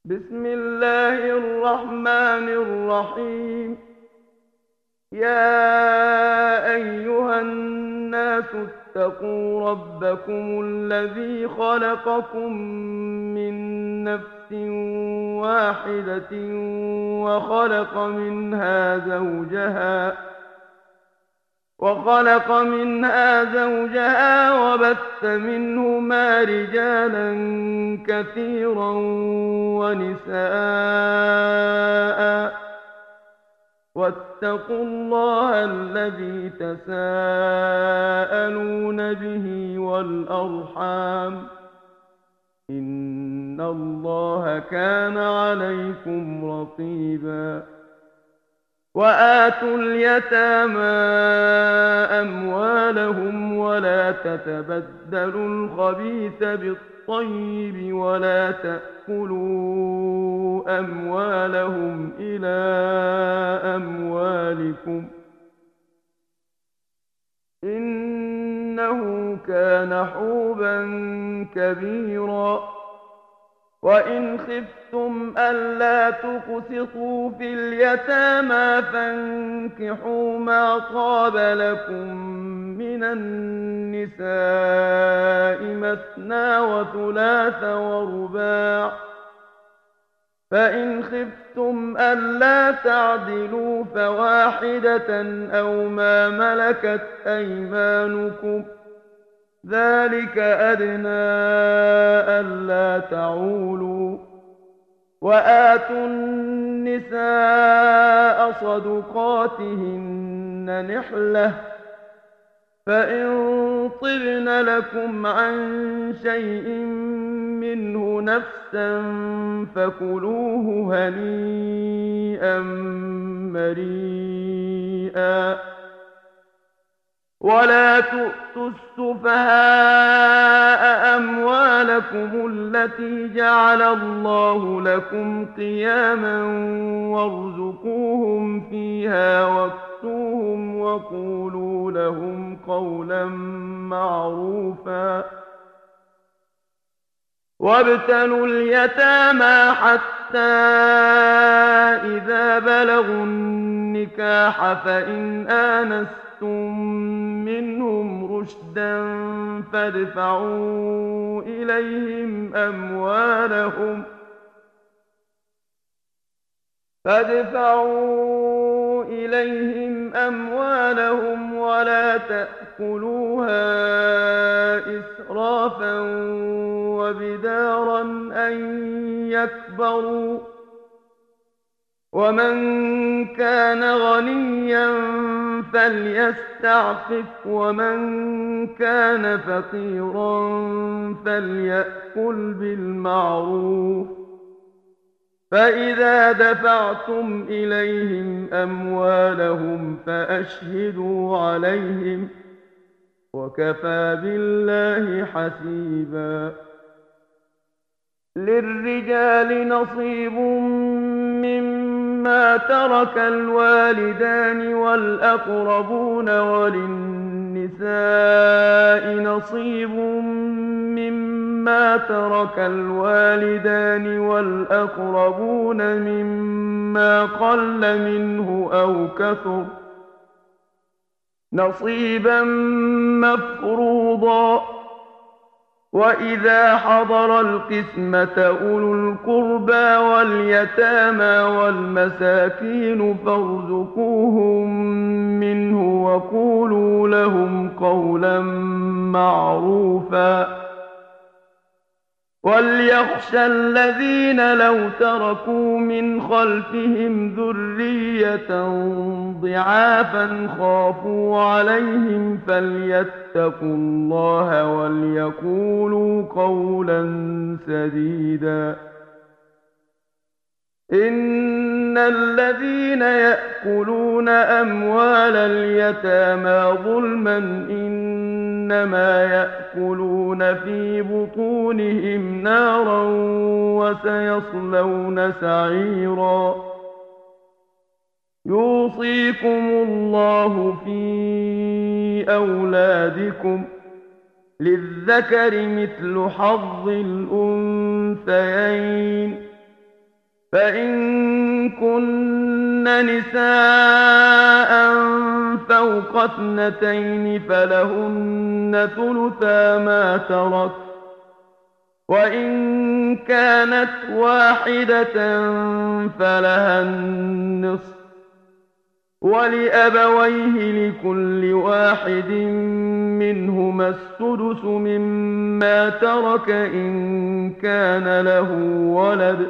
بسم الله الرحمن الرحيم. يا أيها الناس اتقوا ربكم الذي خلقكم من نفس واحدة وخلق منها زوجها وبث منهما رجالا كثيرا ونساء، واتقوا الله الذي تساءلون به والأرحام، إن الله كان عليكم رقيبا. وآتوا اليتامى أموالهم ولا تتبدلوا الخبيث بالطيب ولا تأكلوا أموالهم إلى أموالكم، إنه كان حوبا كبيرا. وإن خفتم ألا تقسطوا في اليتامى فانكحوا ما طاب لكم من النساء مثنى وثلاث ورباع، فإن خفتم ألا تعدلوا فواحدة أو ما ملكت أيمانكم، ذلك أدنى ألا تعولوا. وآتوا النساء صدقاتهن نحلة، فإن طبن لكم عن شيء منه نفسا فكلوه هنيئا مريئا. ولا تؤتوا السفهاء أموالكم التي جعل الله لكم قياما وارزقوهم فيها واكسوهم وقولوا لهم قولا معروفا. وابتلوا اليتامى حتى إذا بلغوا النكاح فإن آنستم منهم رشدا فادفعوا إليهم أموالهم ولا تأكلوها إسرافا وبدارا أن يكبروا، ومن كان غنيا فليستعفف ومن كان فقيرا فليأكل بالمعروف. فإذا دفعتم إليهم أموالهم فأشهدوا عليهم، وكفى بالله حسيبا. للرجال نصيب مما ترك الوالدان والأقربون، وللنساء نصيب مما ترك الوالدان والأقربون مما قل منه أو كثر، نصيبا مفروضا. وإذا حضر القسمة أولو القربى واليتامى والمساكين فارزقوهم منه وقولوا لهم قولا معروفا. وليخشى الذين لو تركوا من خلفهم ذرية ضعافا خافوا عليهم فليتقوا الله وليقولوا قولا سديدا. إن الذين يأكلون أموال اليتامى ظلما إنما يأكلون في بطونهم نارا وسيصلون سعيرا. يوصيكم الله في أولادكم للذكر مثل حظ الأنثيين، فإن كن نساء فوق 2 فلهن ثلثا ما ترك، وإن كانت واحدة فلها النصف، ولأبويه لكل واحد منهما السدس مما ترك إن كان له ولد،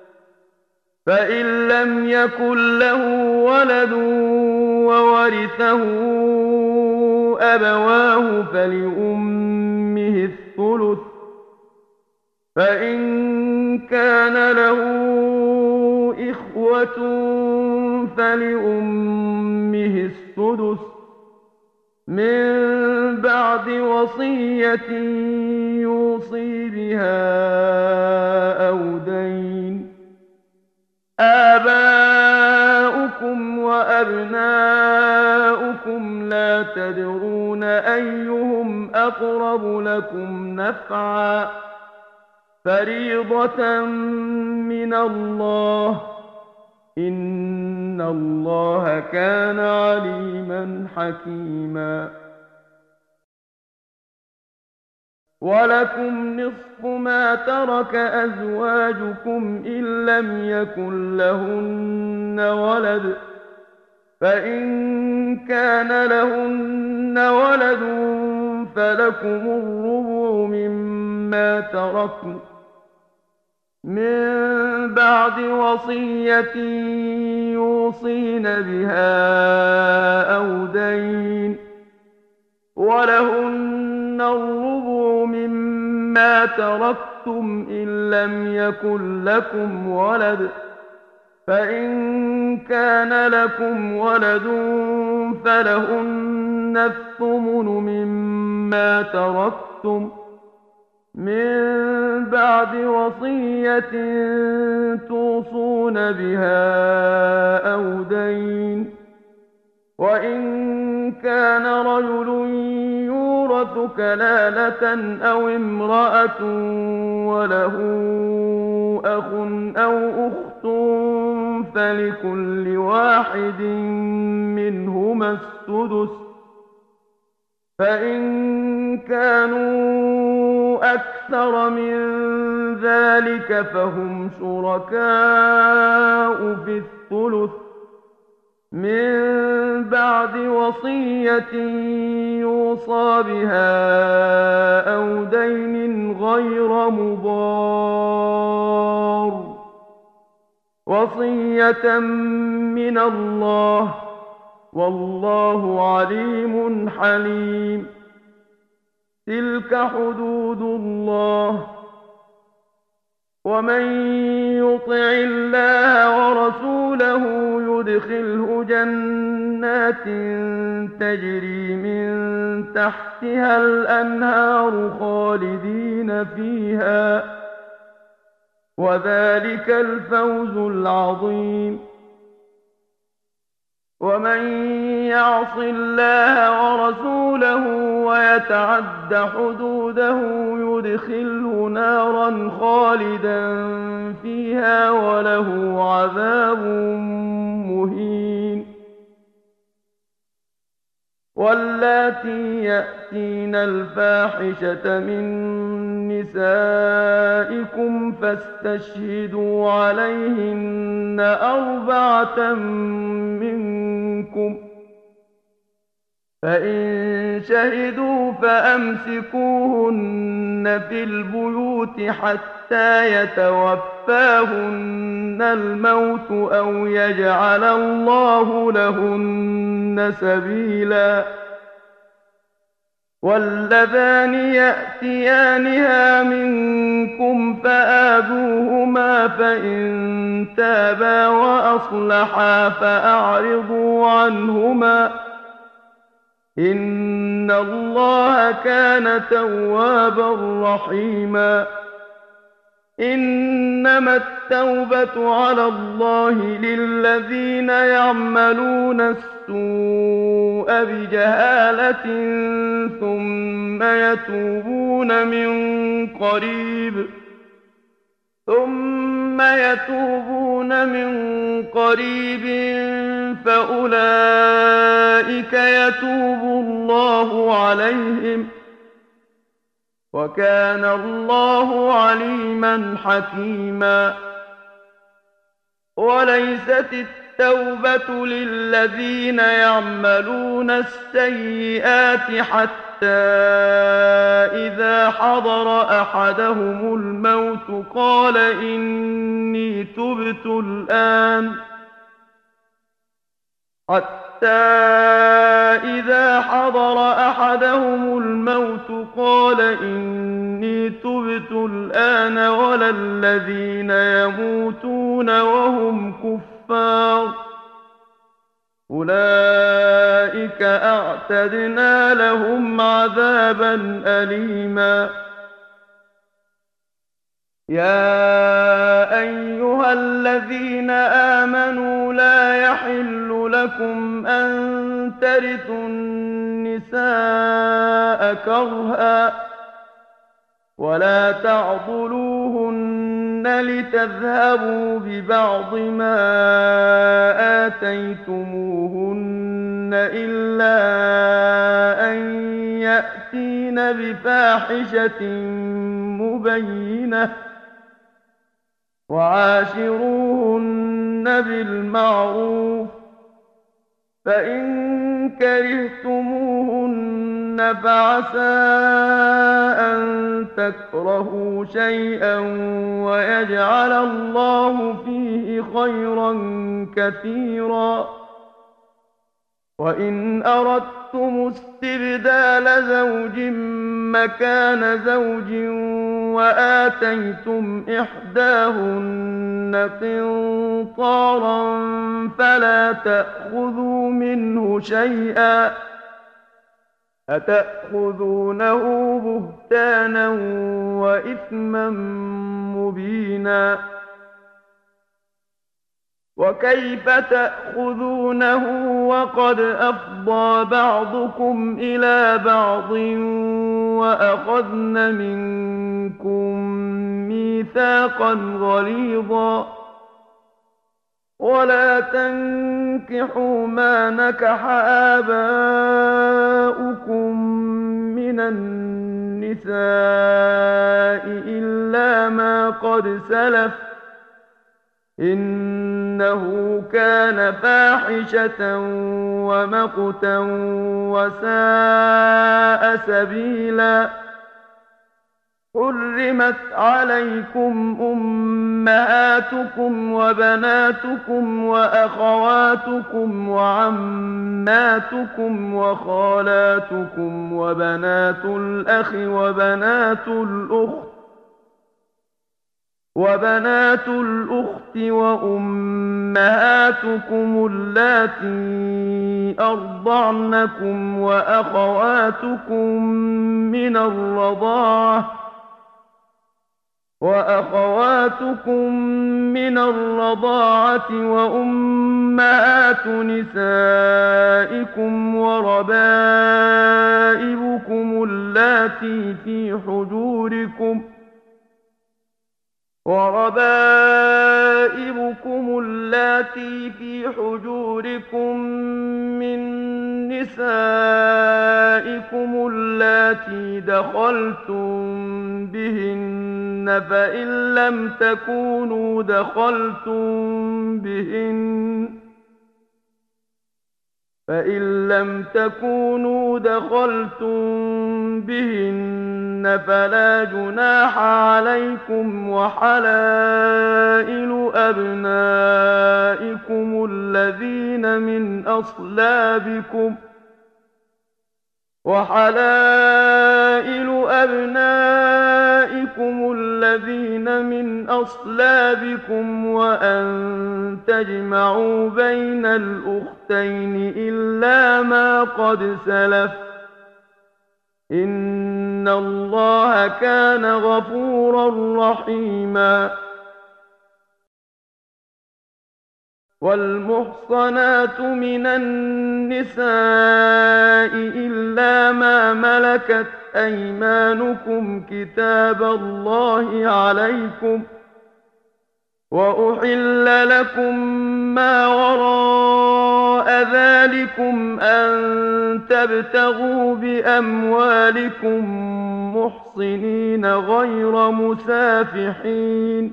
فإن لم يكن له ولد وورثه أبواه فلأمه الثلث، فإن كان له إخوة فلأمه السدس من بعد وصية يوصي بها أو دين. آباؤكم وأبناؤكم لا تدرون أيهم أقرب لكم نفعا، فريضة من الله، إن الله كان عليما حكيما. ولكم نصف ما ترك أزواجكم إن لم يكن لهن ولد، فإن كان لهن ولد فلكم الربع مما تركن من بعد وصية يوصين بها أو دين، ولهن الربع مما تركتم إن لم يكن لكم ولد، فإن كان لكم ولد فلهن الثمن مما تركتم من بعد وصية توصون بها أو دين. وإن كان رجل يورث كلالة أو امرأة وله أخ أو أخت فلكل واحد منهما السدس، فإن كانوا أكثر من ذلك فهم شركاء في الثلث من بعد وصية يوصى بها أو دين غير مضار، وصية من الله، والله عليم حليم. تلك حدود الله، ومن يطع الله ورسوله يدخله جنات تجري من تحتها الأنهار خالدين فيها، وذلك الفوز العظيم. ومن يعص الله ورسوله ويتعد حدوده يدخله نارا خالدا فيها وله عذاب مهين. واللاتي يأتين الفاحشة من نسائكم فاستشهدوا عليهن 4 منكم، فإن شهدوا فأمسكوهن في البيوت حتى يتوفاهن الموت أو يجعل الله لهن سبيلا. واللذان يأتيانها منكم فآذوهما، فإن تابا وأصلحا فأعرضوا عنهما، إن الله كان توابا رحيما. إنما التوبة على الله للذين يعملون السوء بجهالة ثم يتوبون من قريب ثم يتوبون من قريب فأولئك يتوب الله عليهم، وكان الله عليما حكيما. وليست التوبة للذين يعملون السيئات حتى إذا حضر أحدهم الموت قال إني تبت الآن، ولا الذين يموتون وهم كفار، أولئك أعتدنا لهم عذابا أليما. يا أيها الذين آمنوا لا يحل لكم أن ترثوا النساء كرها ولا تعضلوهن لتذهبوا ببعض ما آتيتموهن إلا أن يأتين بفاحشة مبينة، وعاشروهن بالمعروف، فإن كرهتموهن فعسى أن تكرهوا شيئا ويجعل الله فيه خيرا كثيرا. وإن أردتم استبدال زوج مكان زوج وآتيتم إحداهن قنطارا فلا تأخذوا منه شيئا، أتأخذونه بهتانا وإثما مبينا. وكيف تأخذونه وقد أفضى بعضكم إلى بعض وأخذن منكم ميثاقا غليظا. ولا تنكحوا ما نكح آباؤكم من النساء إلا ما قد سلف، إنه كان فاحشة ومقتا وساء سبيلا. حرمت عليكم أمهاتكم وبناتكم وأخواتكم وعماتكم وخالاتكم وبنات الأخ وبنات الأخت وأمهاتكم اللاتي أرضعنكم وأخواتكم من الرضاعة وأمهات نسائكم وربائبكم اللاتي في حجوركم من نسائكم اللاتي دخلتم بهن، فإن لم تكونوا دخلتم بهن فلا جناح عليكم، وحلائل أبنائكم الذين من أصلابكم وأن تجمعوا بين الأختين إلا ما قد سلف، إن الله كان غفورا رحيما. والمحصنات من النساء إلا ما ملكت أيمانكم كتاب الله عليكم، وأحل لكم ما وراء ذلكم أن تبتغوا بأموالكم محصنين غير مسافحين،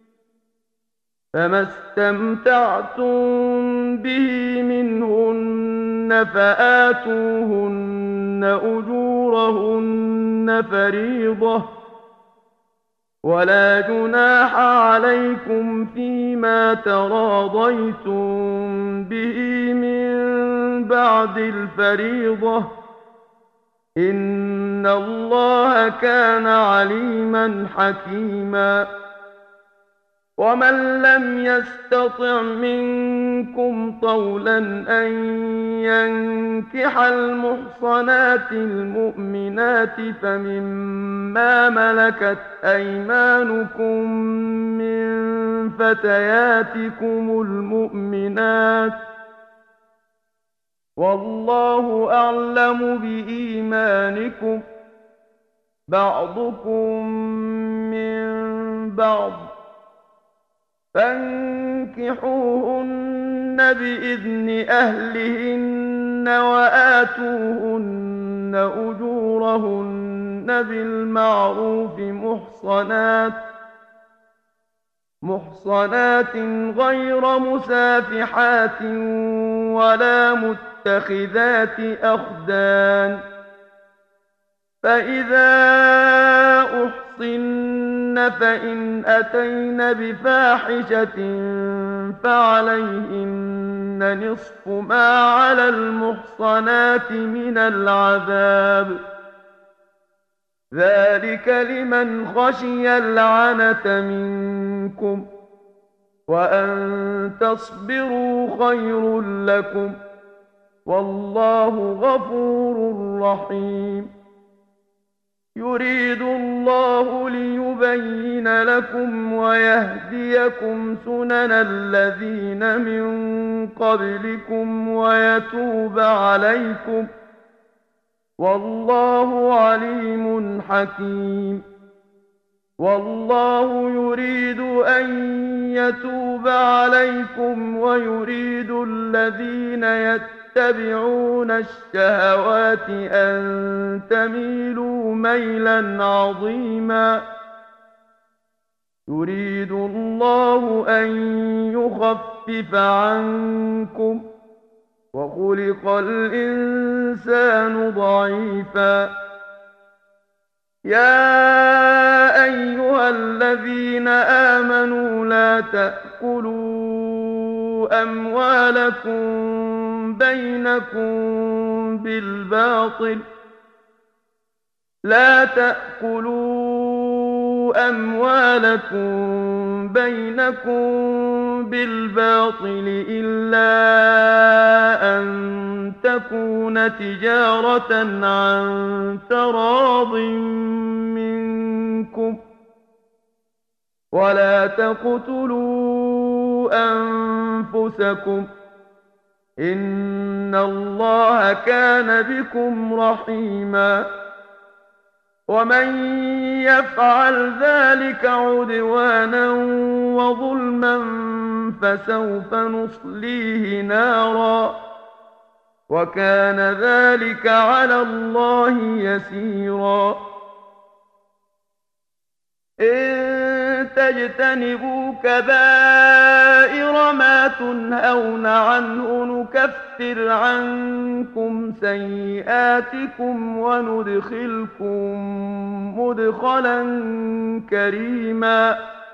فما استمتعتم به منهن فآتوهن أجورهن فريضة، ولا جناح عليكم فيما تراضيتم به من بعد الفريضة، إن الله كان عليما حكيما. ومن لم يستطع منكم طولا أن ينكح المحصنات المؤمنات فمما ملكت أيمانكم من فتياتكم المؤمنات، والله أعلم بإيمانكم، بعضكم من بعض، فانكحوهن بإذن أهلهن وآتوهن أجورهن بالمعروف محصنات غير مسافحات ولا متخذات أخدان، فإذا أحصن فإن أتين بفاحشة فعليهن نصف ما على المحصنات من العذاب، ذلك لمن خشي العنة منكم، وأن تصبروا خير لكم، والله غفور رحيم. يريد الله ليبين لكم ويهديكم سنن الذين من قبلكم ويتوب عليكم، والله عليم حكيم. والله يريد أن يتوب عليكم ويريد الذين يتبعون الشهوات أن تميلوا ميلا عظيما. يريد الله أن يخفف عنكم، وخلق الإنسان ضعيفا. يا أيها الذين آمنوا لا تأكلوا أموالكم بينكم بالباطل إلا أن تكون تجارة عن تراض منكم، ولا تقتلوا أنفسكم، إن الله كان بكم رحيما. ومن يفعل ذلك عدوانا وظلما فسوف نصليه نارا، وكان ذلك على الله يسيرا. إن تجتنبوا كبائر ما تنهون عنه نكفر عنكم سيئاتكم وندخلكم مدخلا كريما.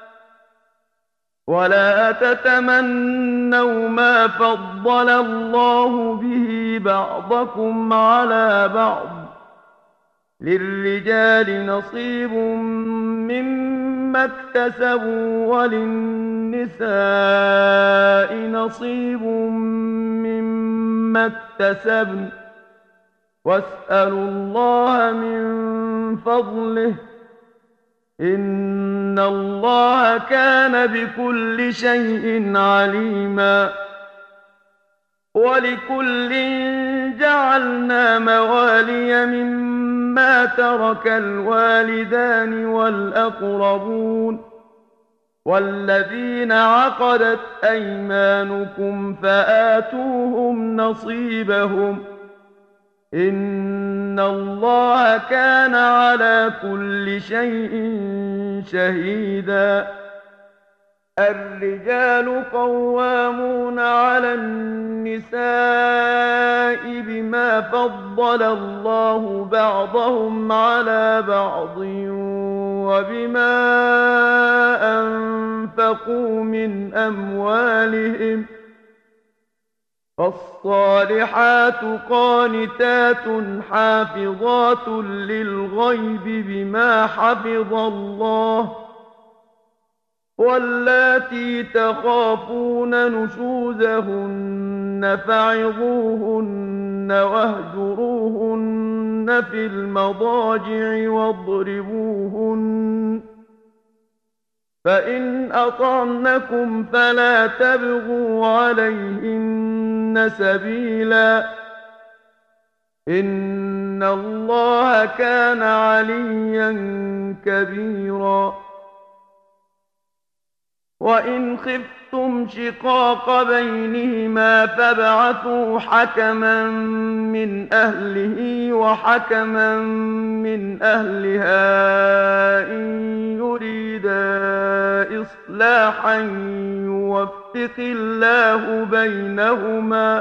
ولا تتمنوا ما فضل الله به بعضكم على بعض، للرجال نصيب مما اكتسبوا وللنساء نصيب مما اكتسبن، واسألوا الله من فضله، إن الله كان بكل شيء عليما. ولكل جعلنا موالي مما ترك الوالدان والأقربون، والذين عقدت أيمانكم فآتوهم نصيبهم إن الله كان على كل شيء شهيدا. الرجال قوامون على النساء بما فضل الله بعضهم على بعض وبما أنفقوا من أموالهم فالصالحات قانتات حافظات للغيب بما حفظ الله واللاتي تخافون نشوزهن فعظوهن واهجروهن في المضاجع واضربوهن فإن أطعنكم فلا تبغوا عليهن سبيلا إن الله كان عليا كبيرا. وإن خفتم شقاق بينهما فابعثوا حكما من أهله وحكما من أهلها إن يريدا إصلاحا يوفق الله بينهما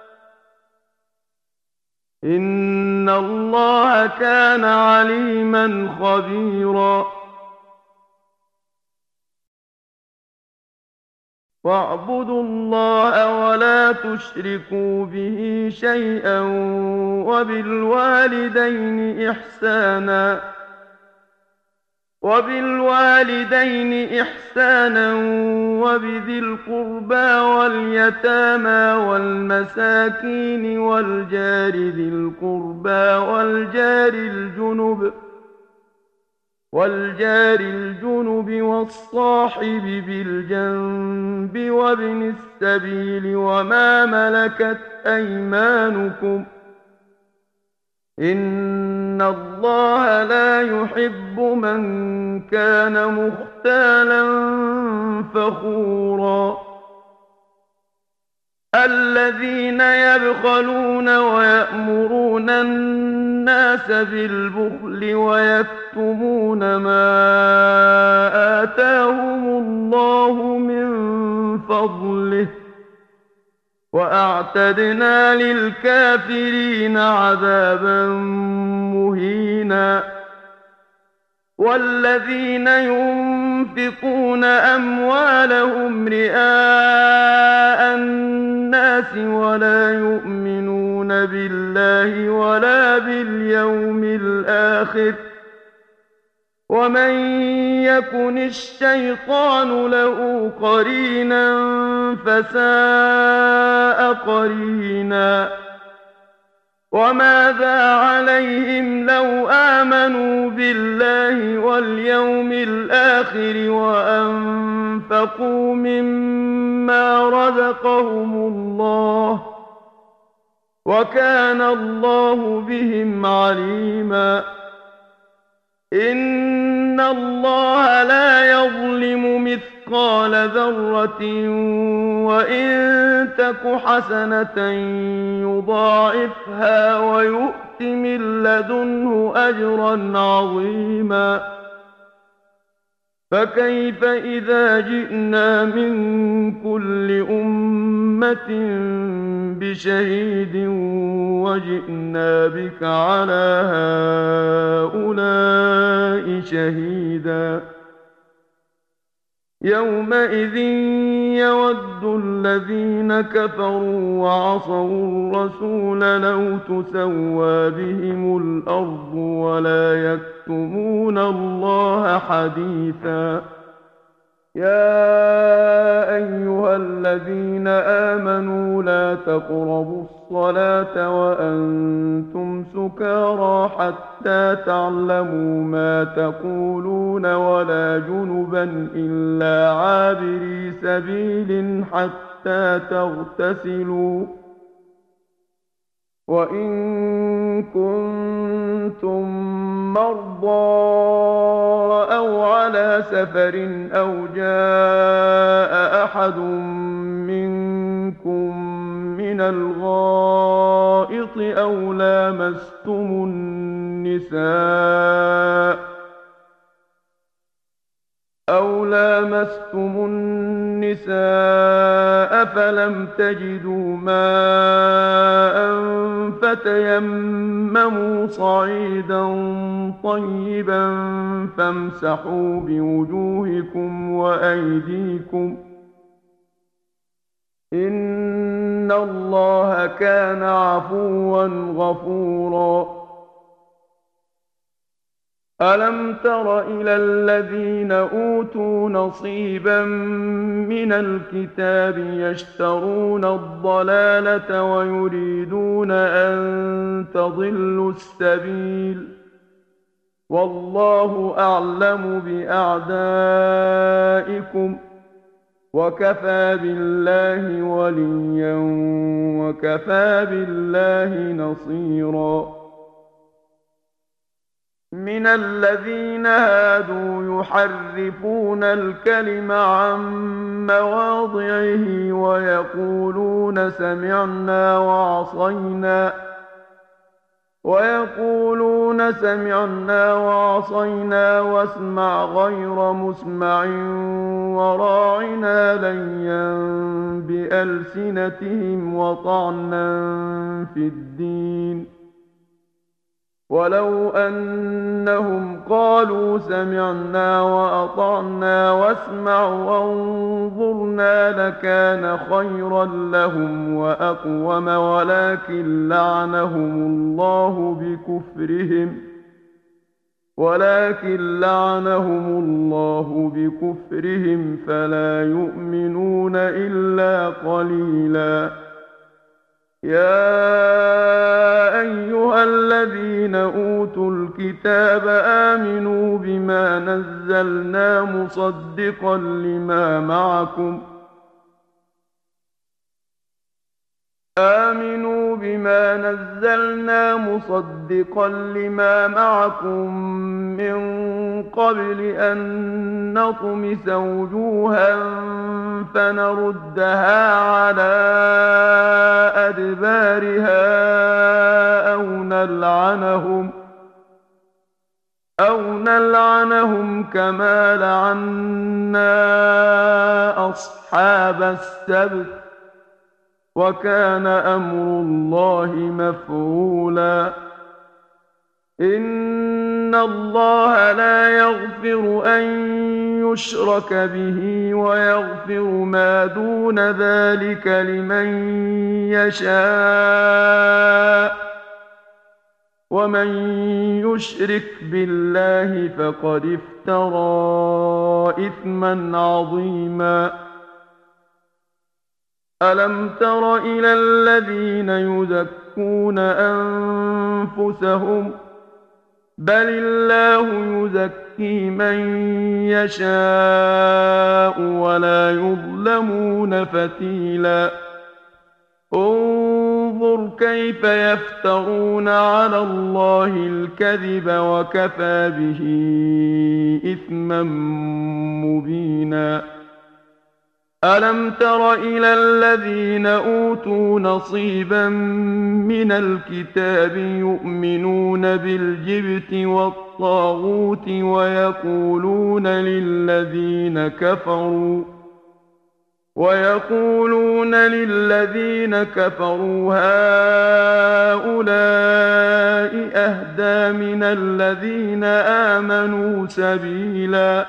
إن الله كان عليما خبيرا. واعبدوا الله ولا تشركوا به شيئا وبالوالدين إحسانا وبذي القربى واليتامى والمساكين والجار ذي القربى والجار الجنب والصاحب بالجنب وابن السبيل وما ملكت أيمانكم إن الله لا يحب من كان مختالا فخورا. الذين يبخلون ويأمرون الناس بالبخل ويكتمون ما آتاهم الله من فضله وأعتدنا للكافرين عذابا مهينا. والذين ينفقون أموالهم رئاء الناس ولا يؤمنون بالله ولا باليوم الآخر ومن يكن الشيطان له قرينا فساء قرينا. وماذا عليهم لو آمنوا بالله واليوم الآخر وأنفقوا مما رزقهم الله وكان الله بهم عليما. إن الله لا يظلم مثقال ذرة وإن تك حسنة يضاعفها ويؤت من لدنه أجرا عظيما. فكيف إذا جئنا من كل أمة بشهيد وجئنا بك على هؤلاء شهيدا. يومئذ يود الذين كفروا وعصوا الرسول لو تسوى بهم الأرض ولا يكتمون الله حديثا. يا أيها الذين آمنوا لا تقربوا الصلاة وأنتم سكارى حتى تعلموا ما تقولون ولا جنبا إلا عابري سبيل حتى تغتسلوا وإن كنتم مرضى أو على سفر أو جاء أحد منكم من الغائط أو لامستم النساء فلم تجدوا ماء فتيمموا صعيدا طيبا فامسحوا بوجوهكم وأيديكم إن الله كان عفوا غفورا. ألم تر إلى الذين أوتوا نصيبا من الكتاب يشترون الضلالة ويريدون أن تضلوا السبيل والله أعلم بأعدائكم وكفى بالله وليا وكفى بالله نصيرا. من الذين هادوا يحرفون الكلم عن مواضعه ويقولون سمعنا وعصينا واسمع غير مسمع وراعنا ليا بألسنتهم وطعنا في الدين ولو أنهم قالوا سمعنا وأطعنا واسمع وانظرنا لكان خيرا لهم وأقوم ولكن لعنهم الله بكفرهم فلا يؤمنون إلا قليلا. يا أيها الذين أوتوا الكتاب آمنوا بما نزلنا مصدقا لما معكم من قبل أن نطمس وجوها فنردها على أدبارها أو نلعنهم كما لعنا أصحاب السبت وكان أمر الله مفعولا. إن الله لا يغفر أن يشرك به ويغفر ما دون ذلك لمن يشاء ومن يشرك بالله فقد افترى إثما عظيما. ألم تر إلى الذين يزكون أنفسهم بل الله يزكي من يشاء ولا يظلمون فتيلا. انظر كيف يفترون على الله الكذب وكفى به إثما مبينا. ألم تر إلى الذين أوتوا نصيبا من الكتاب يؤمنون بالجبت والطاغوت ويقولون للذين كفروا هؤلاء أهدى من الذين آمنوا سبيلا.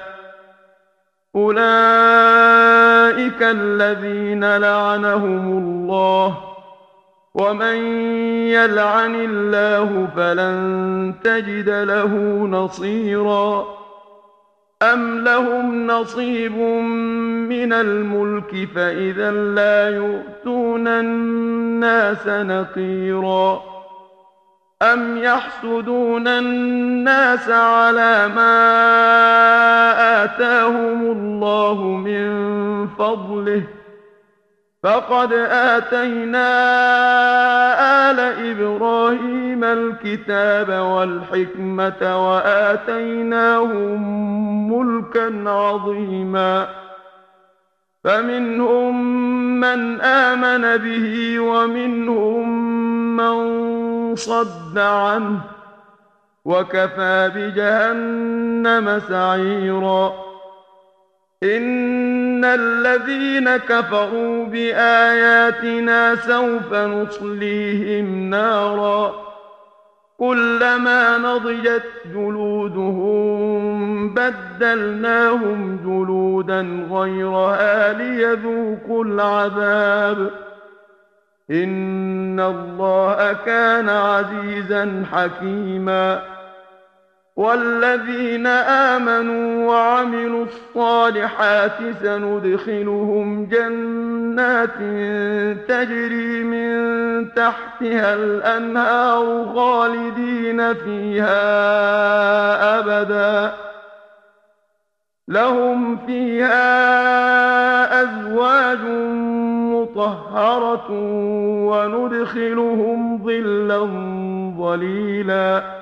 أولئك الذين لعنهم الله ومن يلعن الله فلن تجد له نصيرا. أم لهم نصيب من الملك فإذا لا يؤتون الناس نقيرا. أم يحسدون الناس على ما آتاهم الله من فضله فقد آتينا آل إبراهيم الكتاب والحكمة وآتيناهم ملكا عظيما فمنهم من آمن به ومنهم من صد عنه وكفى بجهنم سعيرا إن الذين كفروا بآياتنا سوف نصليهم نارا كلما نضجت جلودهم بدلناهم جلودا غيرها ليذوقوا العذاب إن الله كان عزيزا حكيما والذين آمنوا وعملوا الصالحات سندخلهم جنات تجري من تحتها الأنهار خالدين فيها أبدا لهم فيها أزواج مطهرة وندخلهم ظلا ظليلا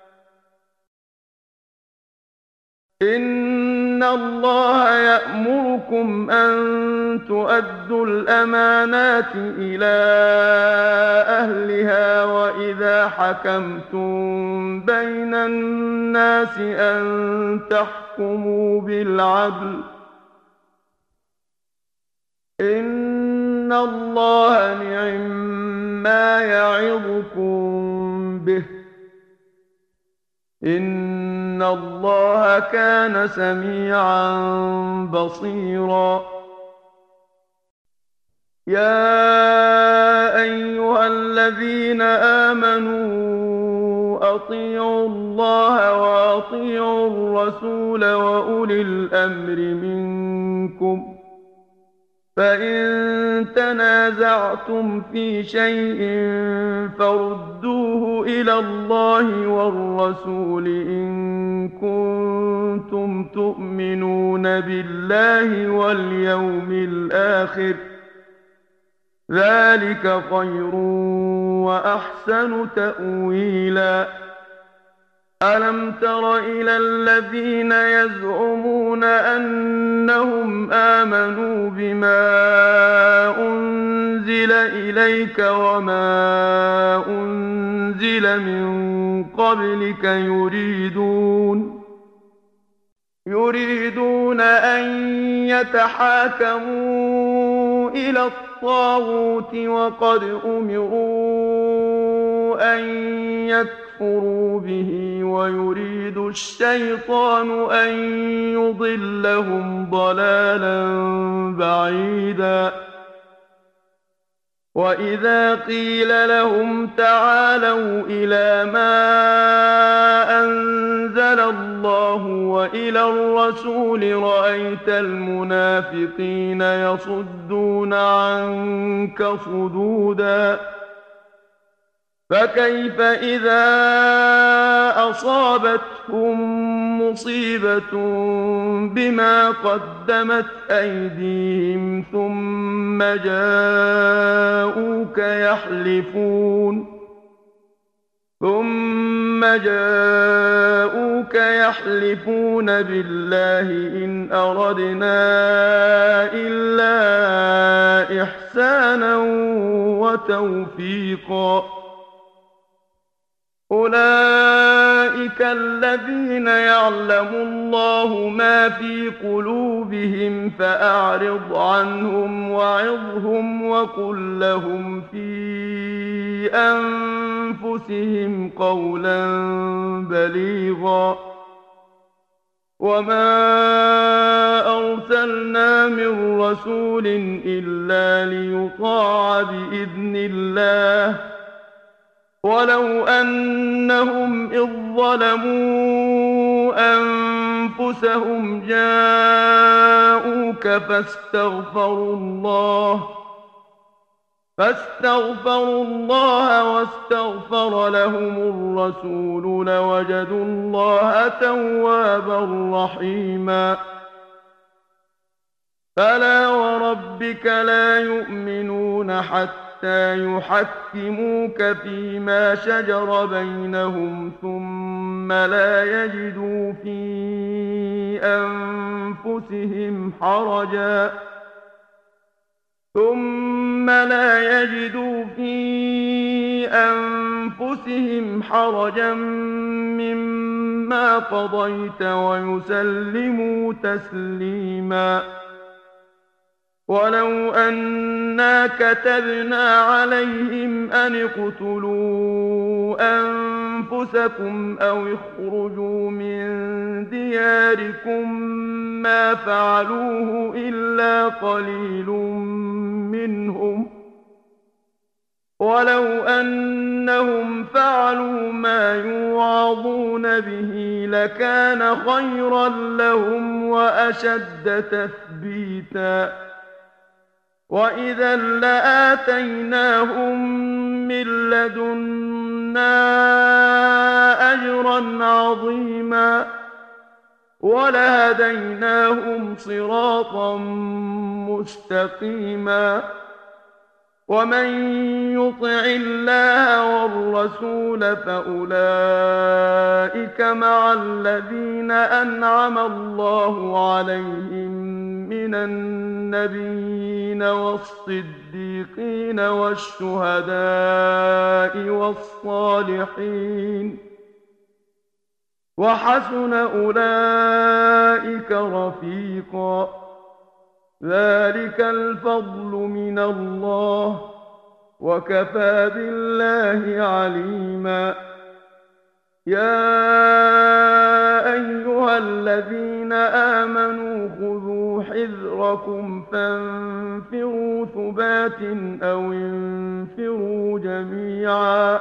إن الله يأمركم أن تؤدوا الأمانات إلى أهلها وإذا حكمتم بين الناس أن تحكموا بالعدل إن الله نعما يعظكم به إن الله كان سميعا بصيرا يا أيها الذين آمنوا أطيعوا الله وأطيعوا الرسول وأولي الأمر منكم فإن تنازعتم في شيء فردوه إلى الله والرسول إن كنتم تؤمنون بالله واليوم الآخر ذلك خير وأحسن تأويلا ألم تر إلى الذين يزعمون أنهم آمنوا بما أنزل إليك وما أنزل من قبلك يريدون أن يتحاكموا إلى الطاغوت وقد أمروا أن يكفروا به ويريد الشيطان أن يضلهم ضلالا بعيدا وإذا قيل لهم تعالوا إلى ما أنزل الله وإلى الرسول رأيت المنافقين يصدون عنك صدودا فكيف إذا أصابتهم مصيبة بما قدمت أيديهم ثم جاءوك يحلفون بالله إن أردنا إلا إحسانا وتوفيقا أولئك الذين يعلم الله ما في قلوبهم فأعرض عنهم وعظهم وقل لهم في أنفسهم قولا بليغا وما أرسلنا من رسول إلا ليطاع بإذن الله ولو أنهم إذ ظلموا أنفسهم جاءوك فاستغفروا الله واستغفر لهم الرسول لوجدوا الله توابا رحيما فلا وربك لا يؤمنون حتى يحكموك فيما شجر بينهم ثم لا يجدوا في أنفسهم حرجا مما قضيت ويسلموا تسليما. ولو أنا كتبنا عليهم أن اقتلوا أنفسكم أو اخرجوا من دياركم ما فعلوه إلا قليل منهم، ولو أنهم فعلوا ما يوعظون به لكان خيرا لهم وأشد تثبيتا، وإذا لآتيناهم من لدنا أجرا عظيما ولهديناهم صراطا مستقيما. ومن يطع الله والرسول فأولئك مع الذين أنعم الله عليهم من النبيين والصديقين والشهداء والصالحين، وحسن أولئك رفيقا. ذلك الفضل من الله وكفى بالله عليما. يا أيها الذين آمنوا خذوا حذركم فانفروا ثبات أو انفروا جميعا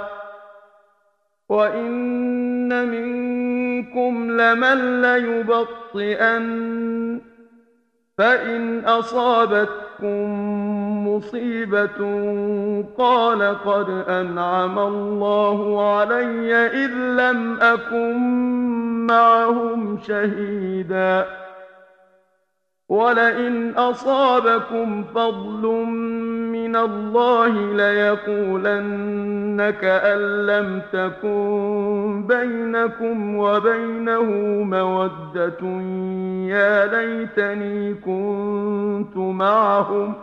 وإن منكم لمن ليبطئن فإن أصابتكم مصيبة قال قد أنعم الله علي إذ لم أكن معهم شهيدا. ولئن أصابكم فضل من الله ليقولن كأن لم تكن بينكم وبينه مودة يا ليتني كنت معهم،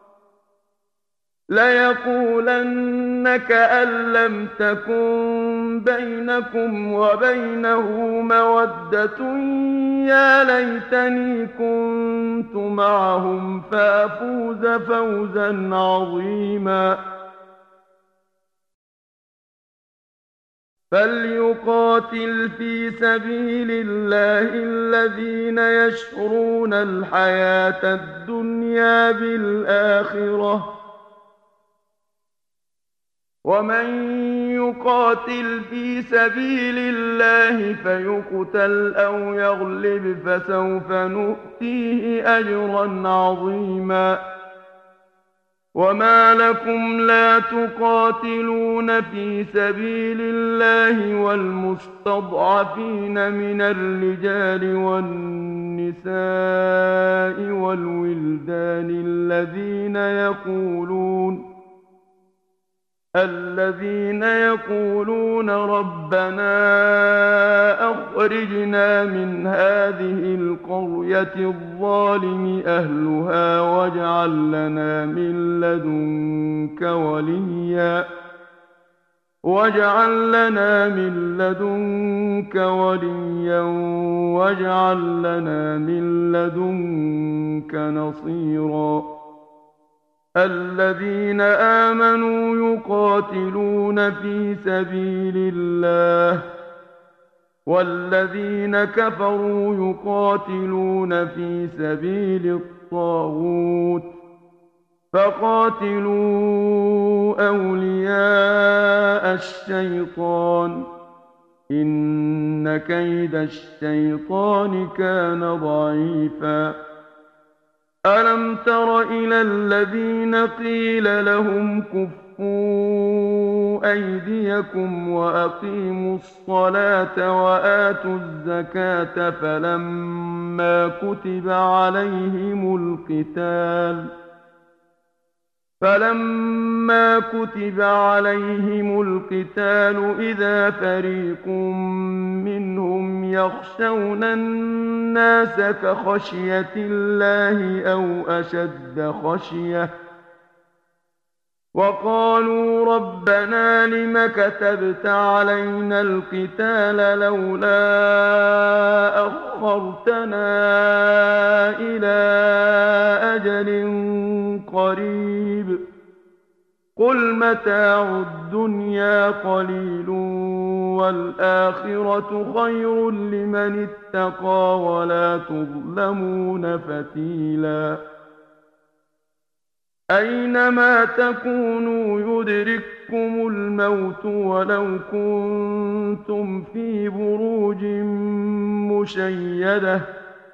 ليقولن كأن لم تكن بينكم وبينه مودة يا ليتني كنت معهم فأفوز فوزا عظيما. فليقاتل في سبيل الله الذين يشرون الحياة الدنيا بالآخرة، ومن يقاتل في سبيل الله فيقتل أو يغلب فسوف نؤتيه أجرا عظيما. وما لكم لا تقاتلون في سبيل الله والمستضعفين من الرجال والنساء والولدان الذين يقولون ربنا أخرجنا من هذه القرية الظالم أهلها واجعل لنا من لدنك وليا واجعل لنا من لدنك نصيرا. الذين آمنوا يقاتلون في سبيل الله والذين كفروا يقاتلون في سبيل الطاغوت فقاتلوا أولياء الشيطان إن كيد الشيطان كان ضعيفا. ألم تر إلى الذين قيل لهم كفوا كفوا أيديكم وأقيموا الصلاة وآتوا الزكاة فلما كتب عليهم القتال إذا فريق منهم يخشون الناس كخشية الله أو أشد خشية وقالوا ربنا لم كتبت علينا القتال لولا أخرتنا إلى أجل قريب قل متاع الدنيا قليل والآخرة خير لمن اتقى ولا تظلمون فتيلا أينما تكونوا يدرككم الموت ولو كنتم في بروج مشيدة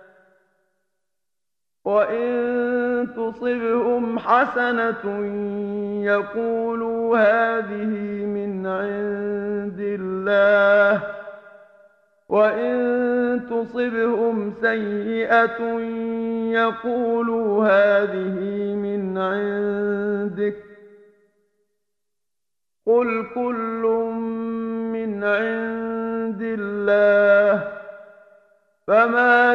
وإن تصبهم حسنة يقولوا هذه من عند الله وإن تصبهم سيئة يقولوا هذه من عندك قل كل من عند الله فما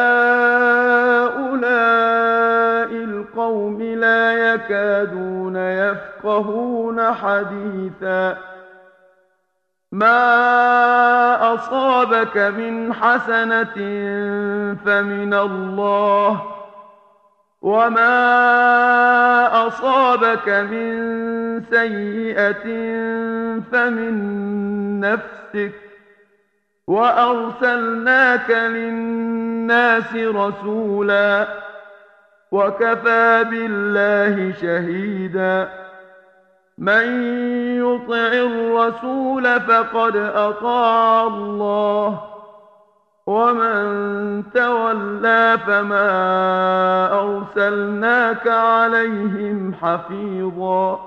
لهؤلاء القوم لا يكادون يفقهون حديثا ما أصابك من حسنة فمن الله وما أصابك من سيئة فمن نفسك وأرسلناك للناس رسولا وكفى بالله شهيدا من يطع الرسول فقد أطاع الله ومن تولى فما أرسلناك عليهم حفيظا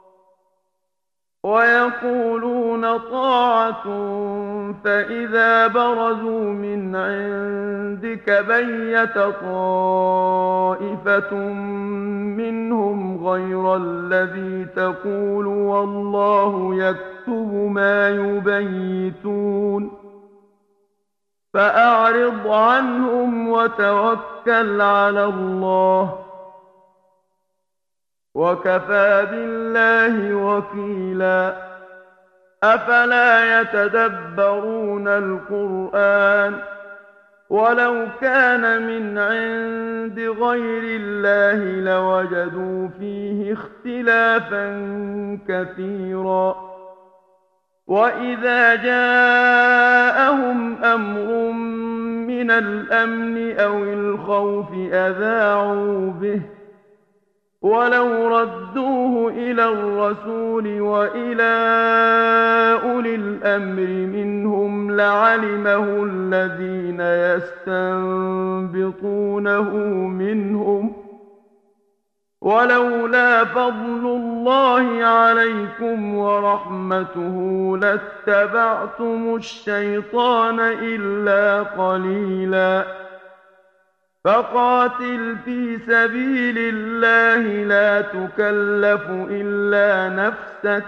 ويقولون طاعة فإذا برزوا من عندك بيت طائفة منهم غير الذي تقول والله يكتب ما يبيتون فأعرض عنهم وتوكل على الله وكفى بالله وكيلا أفلا يتدبرون القرآن ولو كان من عند غير الله لوجدوا فيه اختلافا كثيرا وإذا جاءهم أمر من الأمن أو الخوف أذاعوا به ولو ردوه إلى الرسول وإلى أولي الأمر منهم لعلمه الذين يستنبطونه منهم ولولا فضل الله عليكم ورحمته لاتبعتم الشيطان إلا قليلا فقاتل في سبيل الله لا تكلف إلا نفسك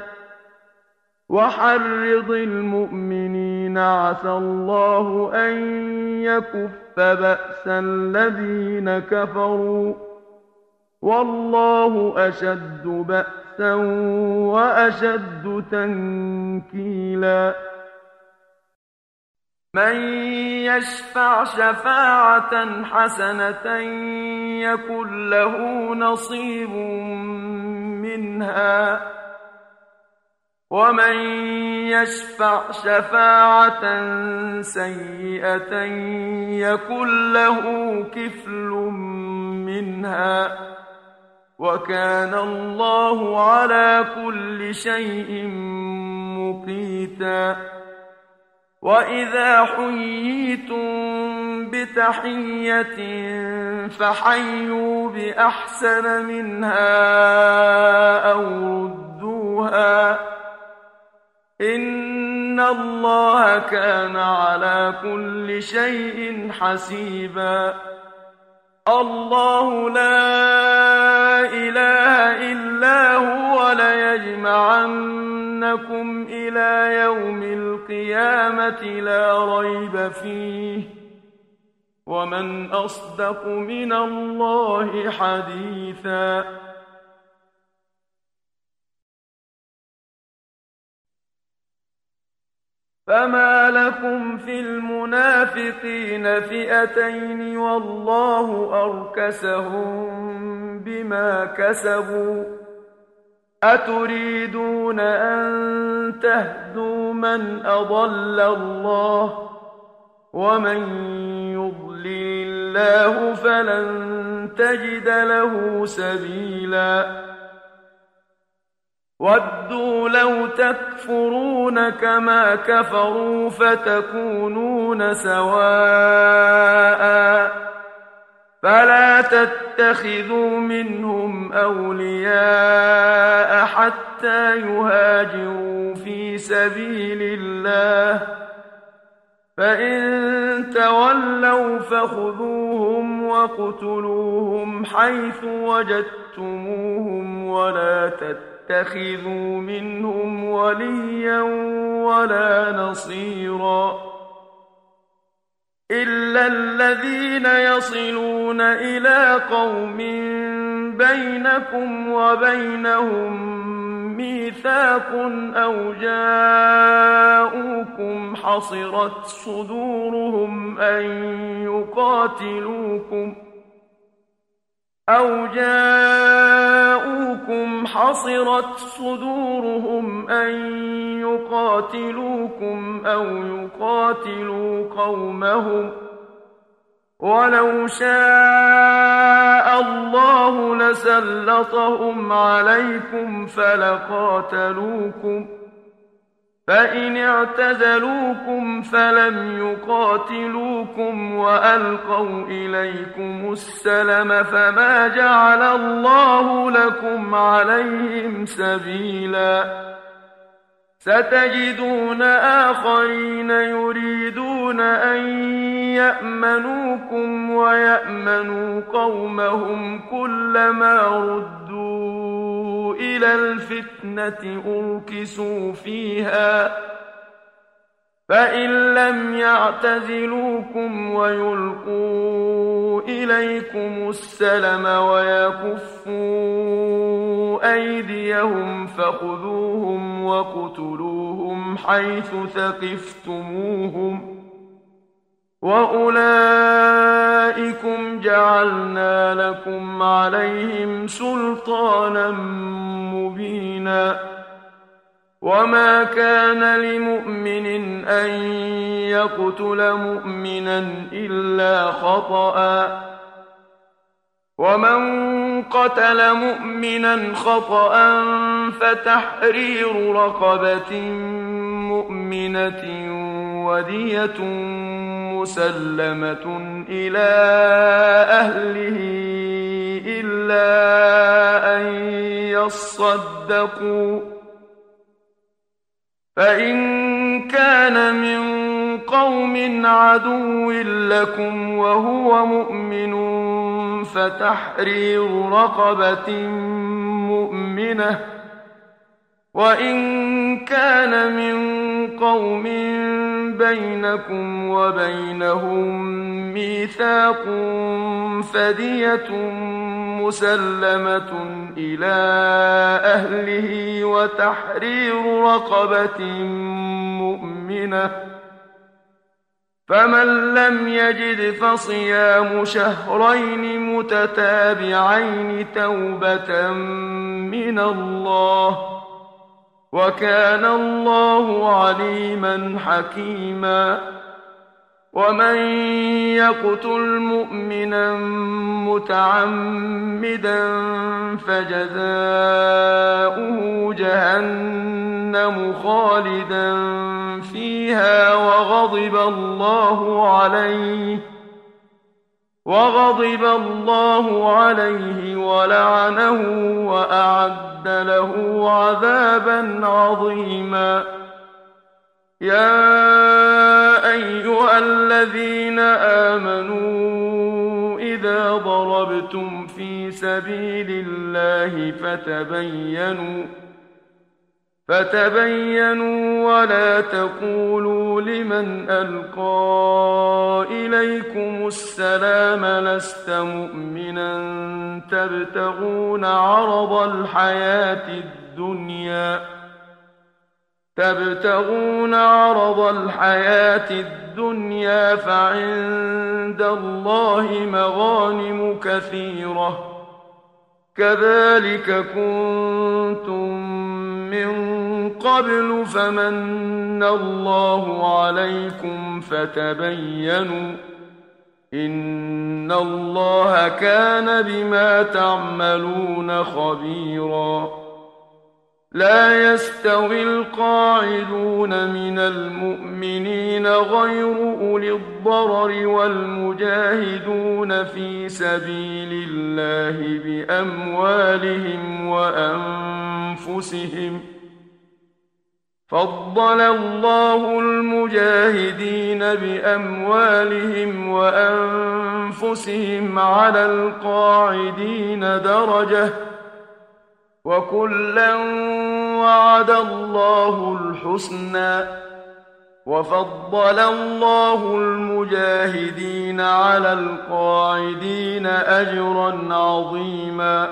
وحرض المؤمنين عسى الله أن يكف بأس الذين كفروا والله أشد بأسا وأشد تنكيلا من يشفع شفاعة حسنة يكن له نصيب منها ومن يشفع شفاعة سيئة يكن له كفل منها وكان الله على كل شيء مقيتا وإذا حييتم بتحية فحيوا بأحسن منها أو ردوها فخذوها إن الله كان على كل شيء حسيبا الله لا إله إلا هو ليجمعنكم إلى يوم القيامة لا ريب فيه ومن أصدق من الله حديثا فما لكم في المنافقين فئتين والله أركسهم بما كسبوا أتريدون أن تهدوا من أضل الله ومن يضلل الله فلن تجد له سبيلا ودوا لو تكفرون كما كفروا فتكونون سواء فلا تتخذوا منهم أولياء حتى يهاجروا في سبيل الله فإن تولوا فخذوهم وقتلوهم حيث وجدتموهم ولا تتخذوا منهم وليا ولا نصيرا إلا الذين يصلون إلى قوم بينكم وبينهم ميثاق أو جاءوكم حصرت صدورهم أن يقاتلوكم أو يقاتلوا قومهم ولو شاء الله لسلطهم عليكم فلقاتلوكم فإن اعتزلوكم فلم يقاتلوكم وألقوا إليكم السلم فما جعل الله لكم عليهم سبيلا ستجدون آخرين يريدون أن يأمنوكم ويأمنوا قومهم كلما ردوا إلى الفتنة أركسوا فيها فإن لم يعتزلوكم ويلقوا إليكم السلم ويكفوا أيديهم فخذوهم وقتلوهم حيث ثقفتموهم وأولئكم جعلنا لكم عليهم سلطانا مبينا وما كان لمؤمن أن يقتل مؤمنا إلا خطأ ومن قتل مؤمنا خطأ فتحرير رقبة مؤمنة ودية مسلمة إلى أهله إلا أن يصدقوا فإن كان من قوم عدو لكم وهو مؤمن فتحرير رقبة مؤمنة وإن كان من قوم بينكم وبينهم ميثاق فدية مسلمة إلى أهله وتحرير رقبة مؤمنة فمن لم يجد فصيام شهرين متتابعين توبة من الله وكان الله عليما حكيما ومن يقتل مؤمنا متعمدا فجزاؤه جهنم خالدا فيها وغضب الله وغضب الله عليه ولعنه وأعد له عذابا عظيما. يا أيها الذين آمنوا إذا ضربتم في سبيل الله فتبينوا ولا تقولوا لمن ألقى إليكم السلام لست مؤمنا تبتغون عرض الحياة الدنيا فعند الله مغانم كثيرة كذلك كنتم من قبل فمن الله عليكم فتبينوا إن الله كان بما تعملون خبيرا. لا يستوي القاعدون من المؤمنين غير أولي الضرر والمجاهدون في سبيل الله بأموالهم وأنفسهم. فضل الله المجاهدين بأموالهم وأنفسهم على القاعدين درجة وكلا وعد الله الحسنى وفضل الله المجاهدين على القاعدين أجرا عظيما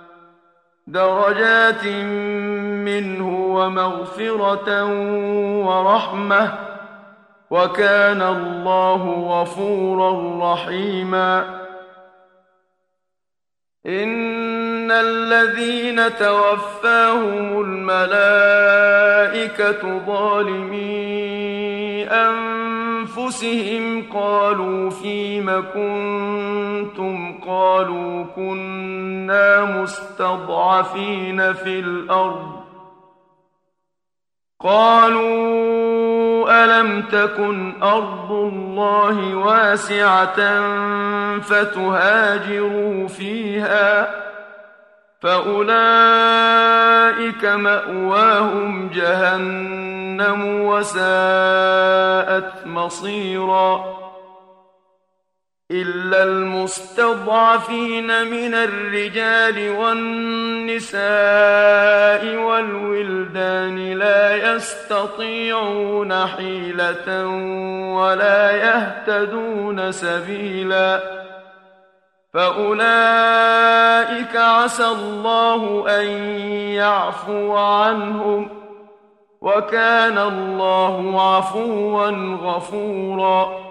درجات منه ومغفرة ورحمة وكان الله غفورا رحيما. إن الذين توفاهم الملائكة ظالمي أنفسهم قالوا فيم كنتم قالوا كنا مستضعفين في الأرض قالوا ألم تكن أرض الله واسعة فتهاجروا فيها فأولئك مأواهم جهنم وساءت مصيرا. إلا المستضعفين من الرجال والنساء والولدان لا يستطيعون حيلة ولا يهتدون سبيلا فأولئك عسى الله أن يعفو عنهم وكان الله عفوا غفورا.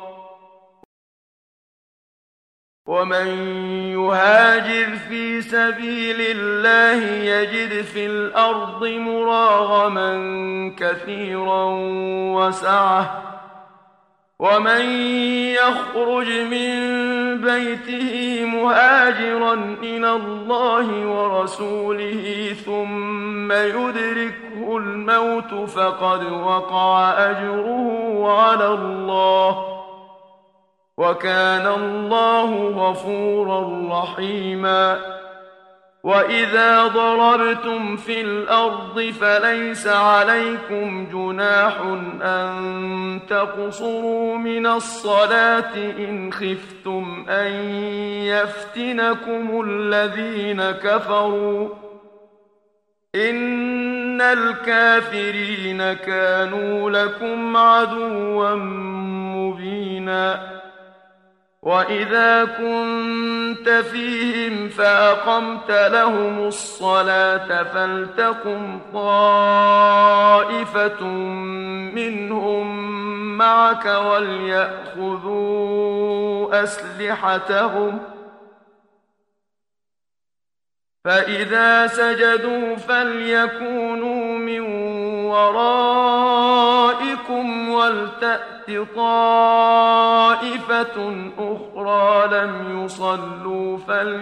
ومن يهاجر في سبيل الله يجد في الأرض مراغما كثيرا وسعة ومن يخرج من بيته مهاجرا إلى الله ورسوله ثم يدركه الموت فقد وقع أجره على الله وكان الله غفورا رحيما. وإذا ضربتم في الأرض فليس عليكم جناح أن تقصروا من الصلاة إن خفتم أن يفتنكم الذين كفروا إن الكافرين كانوا لكم عدوا مبينا. وإذا كنت فيهم فأقمت لهم الصلاة فلتقم طائفة منهم معك وليأخذوا أسلحتهم فإذا سجدوا فليكونوا من ورائكم ولتأت طائفة أخرى لم يصلوا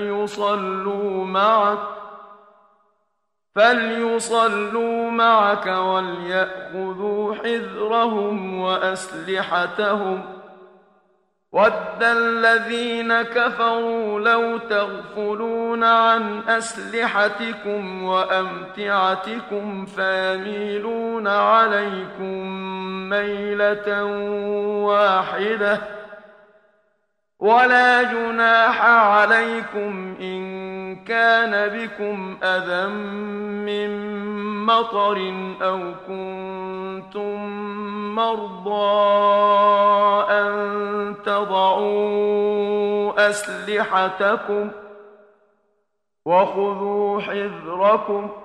فليصلوا معك وليأخذوا حذرهم وأسلحتهم وَدَّ الَّذِينَ كَفَرُوا لَوْ تَغْفُلُونَ عَنْ أَسْلِحَتِكُمْ وَأَمْتِعَتِكُمْ فَيَمِيلُونَ عَلَيْكُمْ مَيْلَةً وَاحِدَةً وَلَا جُنَاحَ عَلَيْكُمْ إِن كَانَ بِكُمْ أَذًى مِّن مَّطَرٍ أَوْ كُنتُم مَّرْضَىٰ أَن تَضَعُوا أَسْلِحَتَكُمْ وَخُذُوا حِذْرَكُمْ ۗ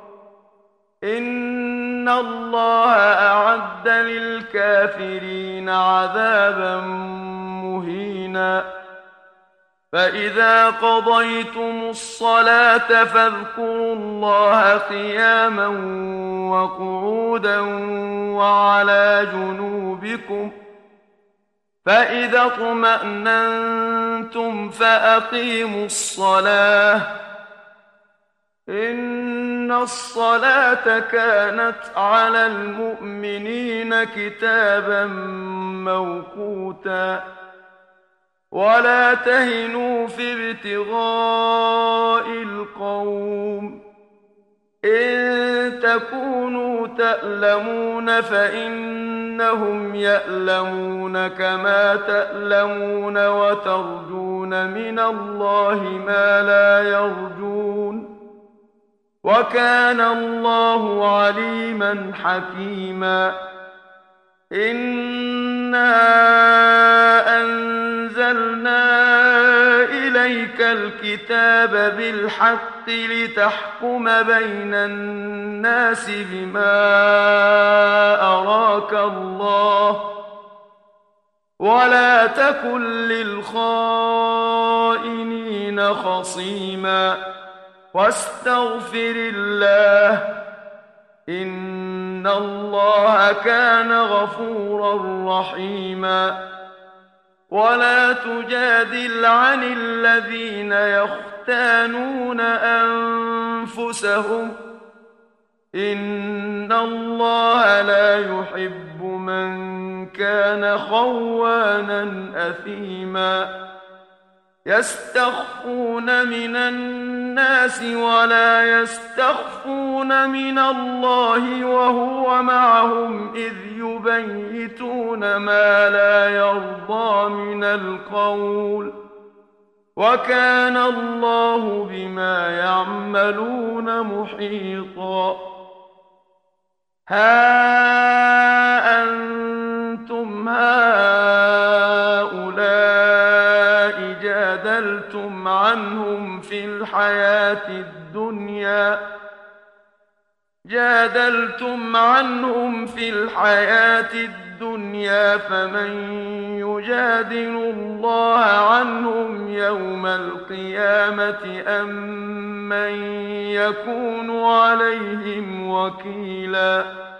إِنَّ اللَّهَ أَعَدَّ لِلْكَافِرِينَ عَذَابًا مُّهِينًا. فَإِذَا قَضَيْتُمُ الصَّلَاةَ فاذكروا اللَّهَ قِيَامًا وَقُعُودًا وَعَلَىٰ جُنُوبِكُمْ ۚ فَإِذَا اطْمَأْنَنتُمْ فَأَقِيمُوا الصَّلَاةَ ۚ إِنَّ الصَّلَاةَ كَانَتْ عَلَى الْمُؤْمِنِينَ كِتَابًا مَّوْقُوتًا. وَلَا تَهِنُوا فِي ابْتِغَاءِ الْقَوْمِ ۖ إِن تَكُونُوا تَأْلَمُونَ فَإِنَّهُمْ يَأْلَمُونَ كَمَا تَأْلَمُونَ وَتَرْجُونَ مِنَ اللَّهِ مَا لَا يَرْجُونَ ۗ وَكَانَ اللَّهُ عَلِيمًا حَكِيمًا. إِنَّا أَنزَلْنَا إِلَيْكَ الْكِتَابَ بِالْحَقِّ لِتَحْكُمَ بَيْنَ النَّاسِ بِمَا أَرَاكَ اللَّهُ ۚ وَلَا تَكُن لِّلْخَائِنِينَ خَصِيمًا. وَاسْتَغْفِرِ اللَّهَ ۖ إِنَّ اللَّهَ كَانَ غَفُورًا رَّحِيمًا. وَلَا تُجَادِلْ عَنِ الَّذِينَ يَخْتَانُونَ أَنفُسَهُمْ ۚ إِنَّ اللَّهَ لَا يُحِبُّ مَن كَانَ خَوَّانًا أَثِيمًا. يَسْتَخْفُونَ مِنَ النَّاسِ وَلَا يَسْتَخْفُونَ مِنَ اللَّهِ وَهُوَ مَعَهُمْ إِذْ يُبَيِّتُونَ مَا لَا يَرْضَىٰ مِنَ الْقَوْلِ ۚ وَكَانَ اللَّهُ بِمَا يَعْمَلُونَ مُحِيطًا. هَا أَنتُمْ هَٰؤُلَاءِ جَادَلْتُمْ عنهم في الحياة الدنيا فمن يجادل الله عنهم يوم القيامة أم من يكون عليهم وكيلا.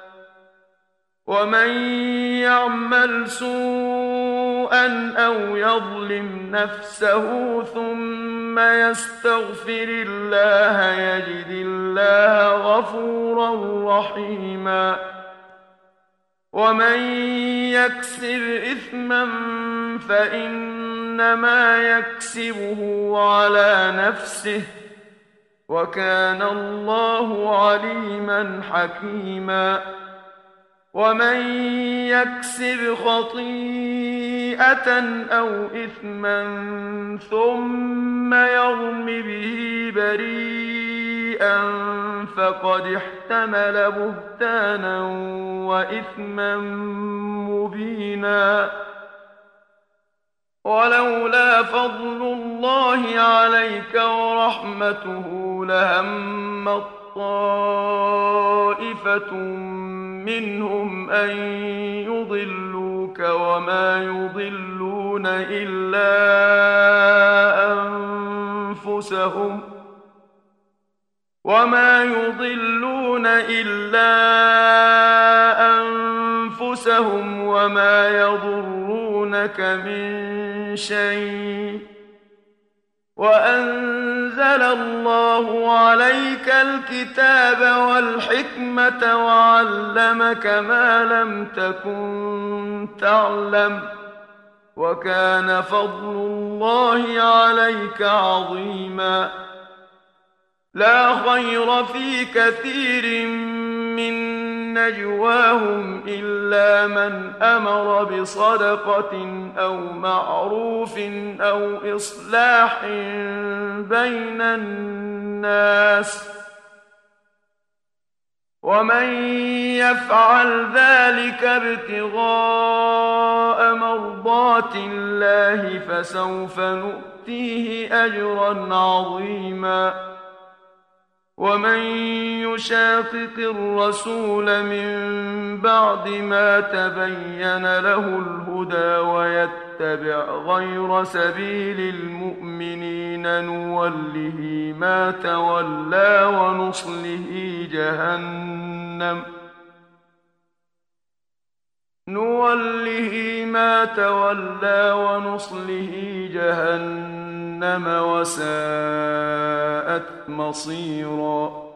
ومن يعمل سوءا أو يظلم نفسه ثم يستغفر الله يجد الله غفورا رحيما. ومن يكسب إثما فإنما يكسبه على نفسه وكان الله عليما حكيما. ومن يكسب خطيئة أو إثما ثم يرم به بريئا فقد احتمل بهتانا وإثما مبينا. ولولا فضل الله عليك ورحمته لهمت طائفة منهم أن يضلوك وما يضلون إلا أنفسهم وما يضرونك من شيء. وأنزل الله عليك الكتاب والحكمة وعلمك ما لم تكن تعلم وكان فضل الله عليك عظيما. لا خير في كثير من نجواهم إلا من أمر بصدقة أو معروف أو إصلاح بين الناس، ومن يفعل ذلك ابتغاء مرضات الله فسوف نؤتيه أجرا عظيما. ومن يشاقق الرسول من بعد ما تبين له الهدى ويتبع غير سبيل المؤمنين نوله ما تولى ونصله جهنم وساءت مصيرا.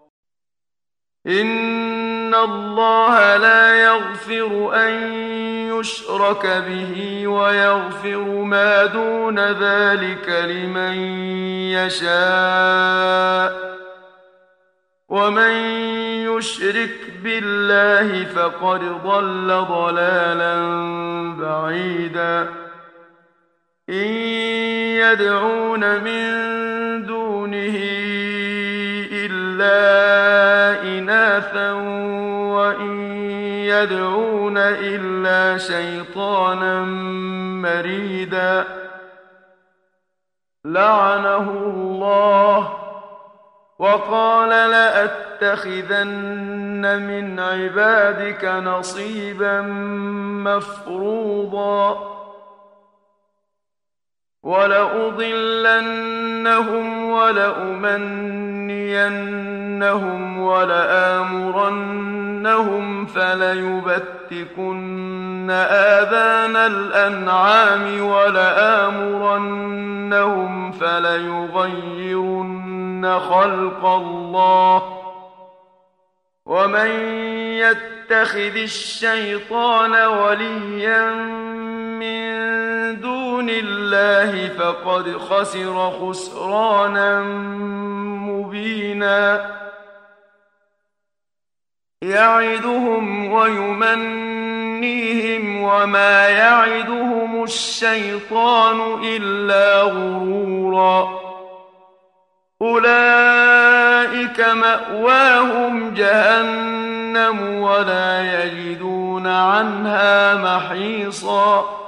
إن الله لا يغفر أن يشرك به ويغفر ما دون ذلك لمن يشاء، ومن يشرك بالله فقد ضل ضلالا بعيدا. إن يدعون من دونه إلا إناثا وإن يدعون إلا شيطانا مريدا لعنه الله وقال لأتخذن من عبادك نصيبا مفروضا ولأضلنهم ولأمنينهم ولآمرنهم فليبتكن آذان الأنعام ولآمرنهم فليغيرن خلق الله. ومن يتخذ الشيطان وليا من دون الله فقد خسر خسرانا مبينا. يعدهم ويمنيهم وما يعدهم الشيطان إلا غرورا. أولئك مأواهم جهنم ولا يجدون عنها محيصا.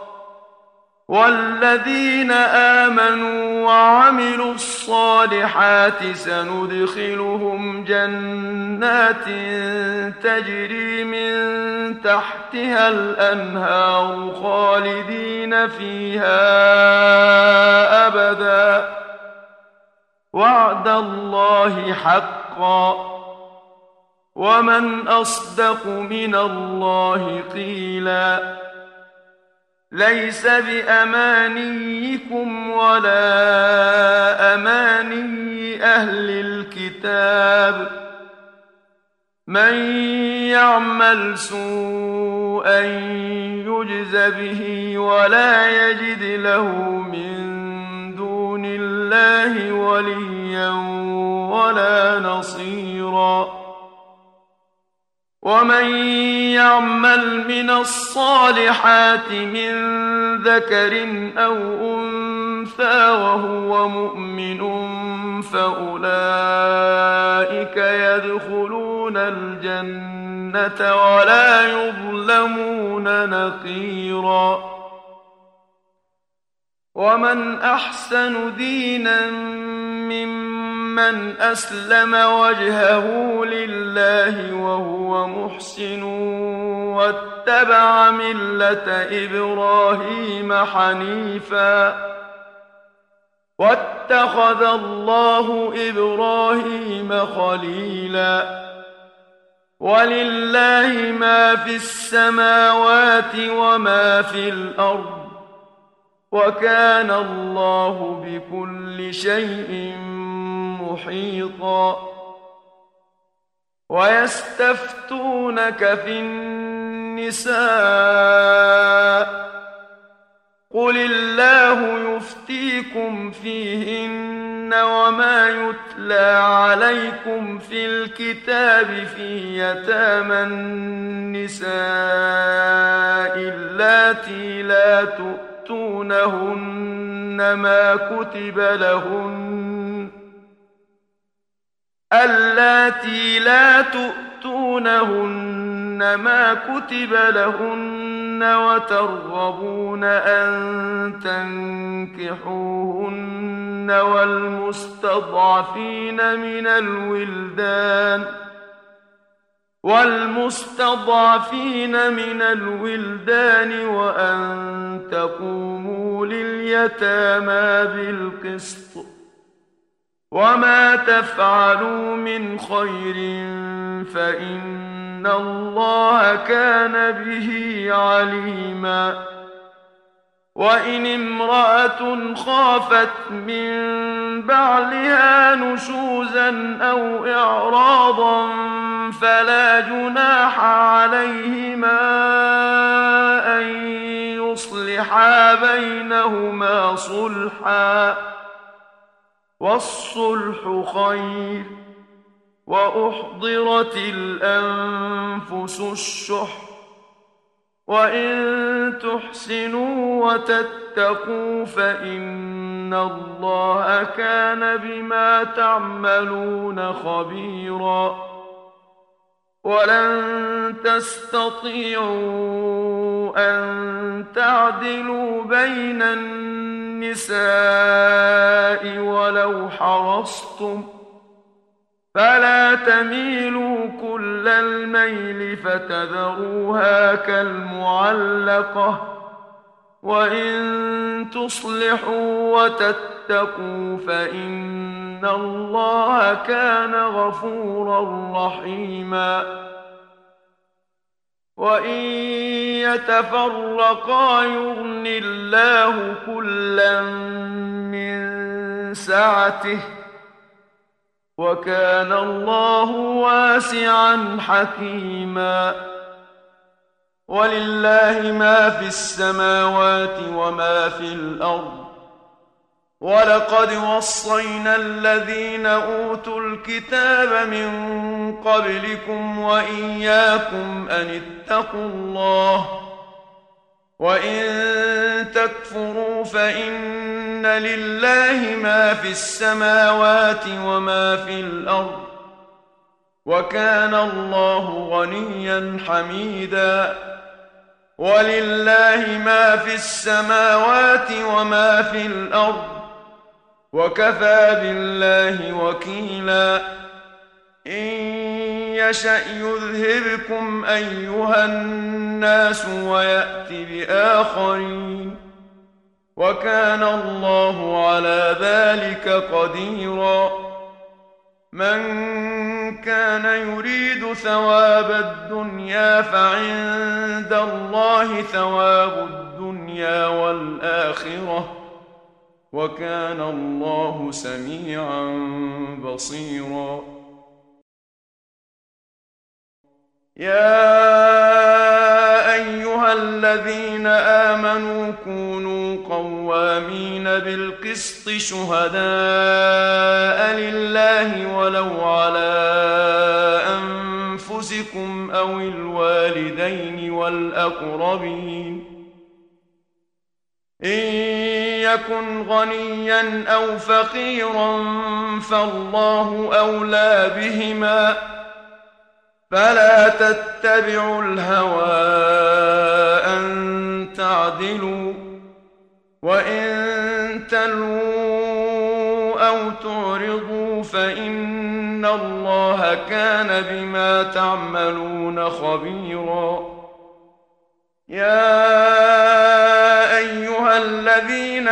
والذين آمنوا وعملوا الصالحات سندخلهم جنات تجري من تحتها الأنهار خالدين فيها أبدا وعد الله حقا ومن أصدق من الله قيلا. ليس بأمانيكم ولا أماني أهل الكتاب. من يعمل سوءا يجز به ولا يجد له من دون الله وليا ولا نصيرا. ومن يعمل من الصالحات من ذكر أو أنثى وهو مؤمن فأولئك يدخلون الجنة ولا يظلمون نقيرا. ومن أحسن دينا ممن أسلم وجهه لله وهو محسن واتبع ملة إبراهيم حنيفا واتخذ الله إبراهيم خليلا. ولله ما في السماوات وما في الأرض وكان الله بكل شيء محيطا. ويستفتونك في النساء قل الله يفتيكم فيهن وما يتلى عليكم في الكتاب في يتامى النساء اللاتي لا تؤتونهن ما كتب لهن وترغبون أن تنكحوهن والمستضعفين من الولدان وأن تقوموا لليتامى بالقسط وما تفعلوا من خير فإن الله كان به عليما وإن امرأة خافت من بعلها نشوزا أو إعراضا فلا جناح عليهما أن يصلحا بينهما صلحا والصلح خير وأحضرت الأنفس الشح وإن تحسنوا وتتقوا فإن الله كان بما تعملون خبيرا ولن تستطيعوا أن تعدلوا بين النساء ولو حرصتم فلا تميلوا كل الميل فتذروها كالمعلقة وإن تصلحوا وتتقوا فإن الله كان غفورا رحيما وإن يتفرقا يغن الله كلا من سعته وكان الله واسعا حكيما ولله ما في السماوات وما في الأرض ولقد وصينا الذين أوتوا الكتاب من قبلكم وإياكم أن اتقوا الله وإن تكفروا فإن لله ما في السماوات وما في الأرض وكان الله غنيا حميدا ولله ما في السماوات وما في الأرض وكفى بالله وكيلا إن يشأ يذهبكم أيها الناس ويأت بآخرين وكان الله على ذلك قديرا من كان يريد ثواب الدنيا فعند الله ثواب الدنيا والآخرة وكان الله سميعا بصيرا يا أيها الذين آمنوا كونوا قوامين بالقسط شهداء لله ولو على أنفسكم أو الوالدين والأقربين إن يكن غنيا أو فقيرا فالله أولى بهما فلا تتبعوا الهوى أن تعدلوا وإن تلووا أو تعرضوا فإن الله كان بما تعملون خبيرا يا أيها الذين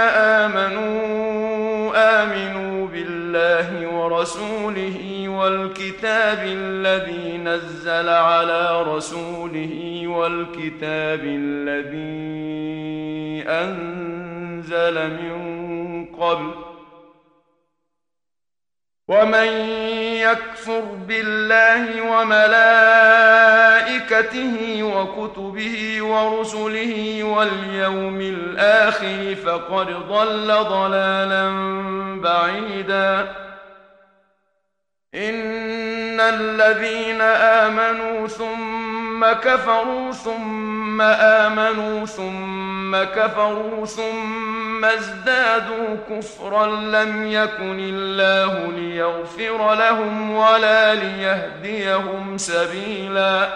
آمنوا بالله ورسوله والكتاب الذي نزل على رسوله والكتاب الذي أنزل من قبل ومن يكفر بالله وملائكته وكتبه ورسله واليوم الآخر فقد ضل ضلالا بعيدا إن الذين آمنوا ثم كفروا ثم آمنوا ثم كفروا ثم ازدادوا كفرا لم يكن الله ليغفر لهم ولا ليهديهم سبيلا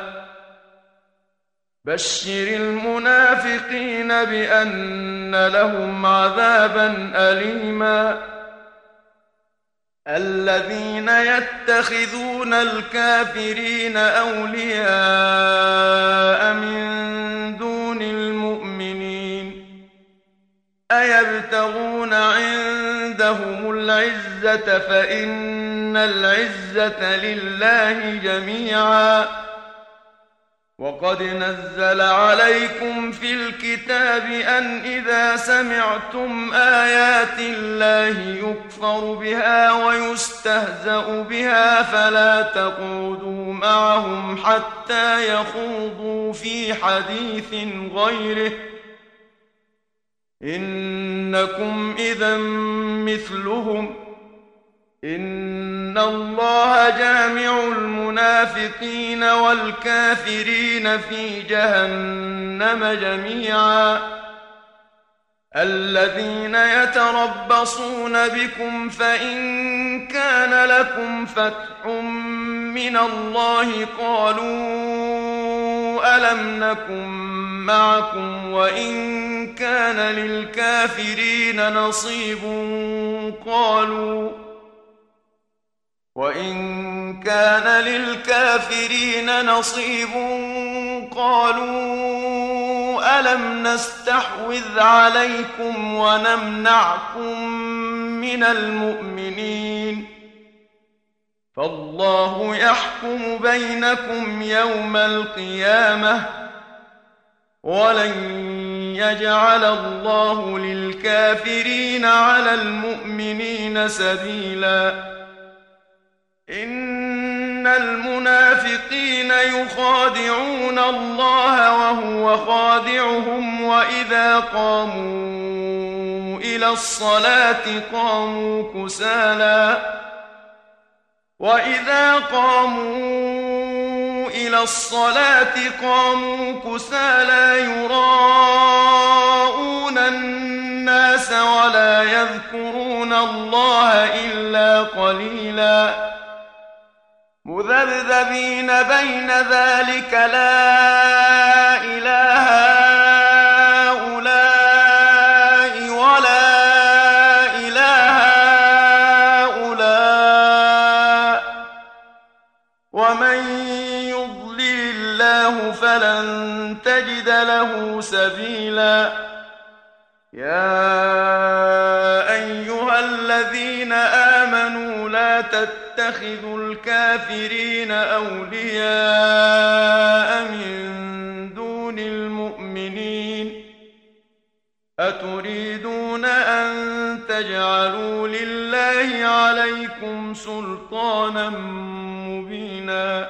بشر المنافقين بأن لهم عذابا أليما الذين يتخذون الكافرين أولياء من دون المؤمنين أيبتغون عندهم العزة فإن العزة لله جميعا وقد نزل عليكم في الكتاب أن إذا سمعتم آيات الله يكفر بها ويستهزأ بها فلا تقعدوا معهم حتى يخوضوا في حديث غيره إنكم إذا مثلهم إن الله جامع المنافقين والكافرين في جهنم جميعا الذين يتربصون بكم فإن كان لكم فتح من الله قالوا ألم نكن معكم وإن كان للكافرين نصيب قالوا ألم نستحوذ عليكم ونمنعكم من المؤمنين فالله يحكم بينكم يوم القيامة ولن يجعل الله للكافرين على المؤمنين سبيلا إن المنافقين يخادعون الله وهو خادعهم وإذا قاموا إلى الصلاة قاموا كسالى يراءون الناس ولا يذكرون الله إلا قليلا مذبذبين بين ذلك لا إله هؤلاء ولا إله هؤلاء ومن يضلل الله فلن تجد له سبيلا يا أيها الذين آمنوا لا تتخذوا الكافرين أولياء من دون المؤمنين أتريدون أن تجعلوا لله عليكم سلطانا مبينا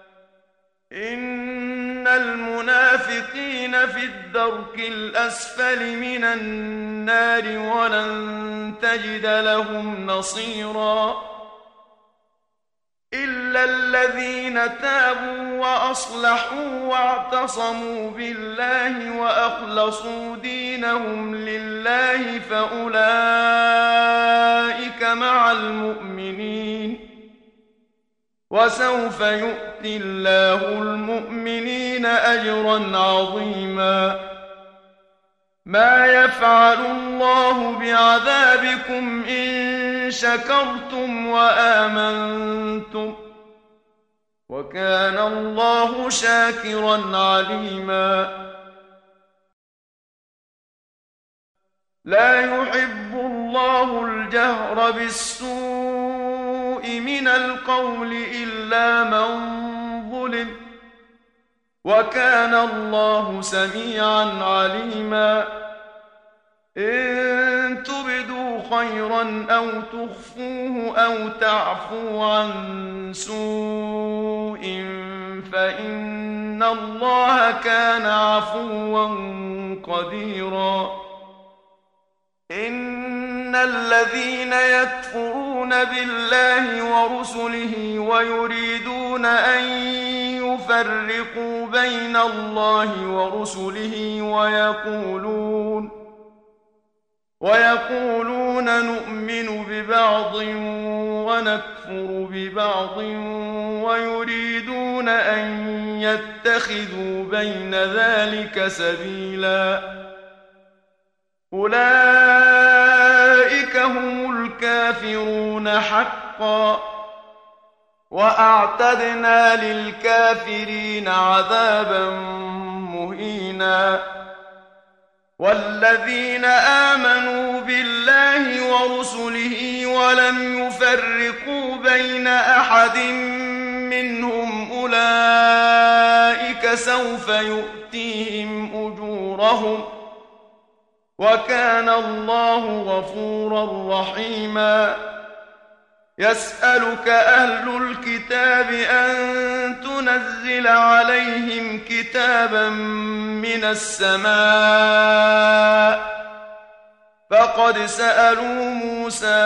إن المنافقين في الدرك الأسفل من النار ولن تجد لهم نصيرا إلا الذين تابوا وأصلحوا واعتصموا بالله وأخلصوا دينهم لله فأولئك مع المؤمنين وسوف يؤتي الله المؤمنين أجرا عظيما ما يفعل الله بعذابكم إن شكرتم وآمنتم وكان الله شاكرا عليما لا يحب الله الجهر بالسوء من القول إلا من ظلم وكان الله سميعا عليما إن تبدوا خيرا أو تخفوه أو تعفو عن سوء فإن الله كان عفوا قديرا. إن الذين يكفرون بالله ورسله ويريدون أن يفرقوا بين الله ورسله ويقولون نؤمن ببعض ونكفر ببعض ويريدون أن يتخذوا بين ذلك سبيلا أولئك هم الكافرون حقا وأعتدنا للكافرين عذابا مهينا. والذين آمنوا بالله ورسله ولم يفرقوا بين أحد منهم أولئك سوف يؤتيهم أجورهم وكان الله غفورا رحيما. يسألك أهل الكتاب أن تنزل عليهم كتابا من السماء فقد سألوا موسى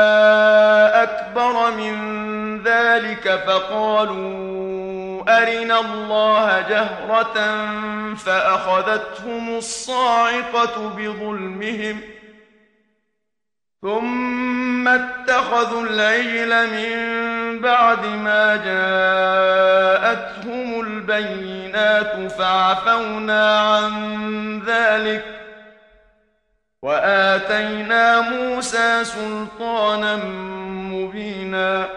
أكبر من ذلك فقالوا أرنا الله جهرة فأخذتهم الصاعقة بظلمهم ثم اتخذوا العجل من بعد ما جاءتهم البينات فعفونا عن ذلك وآتينا موسى سلطانا مبينا.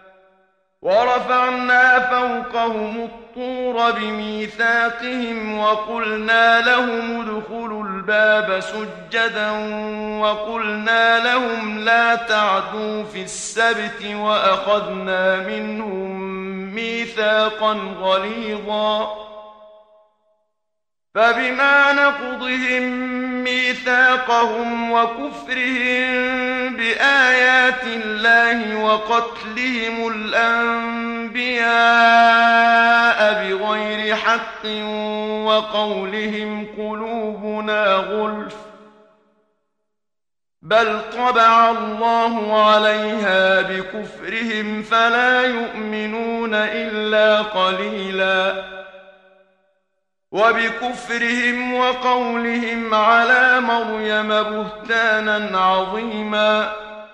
ورفعنا فوقهم الطور بميثاقهم وقلنا لهم ادخلوا الباب سجدا وقلنا لهم لا تعدوا في السبت وأخذنا منهم ميثاقا غليظا. فبما نقضهم ميثاقهم وكفرهم بآيات الله وقتلهم الأنبياء بغير حق وقولهم قلوبنا غلف بل طبع الله عليها بكفرهم فلا يؤمنون إلا قليلا. وبكفرهم وقولهم على مريم بهتانا عظيما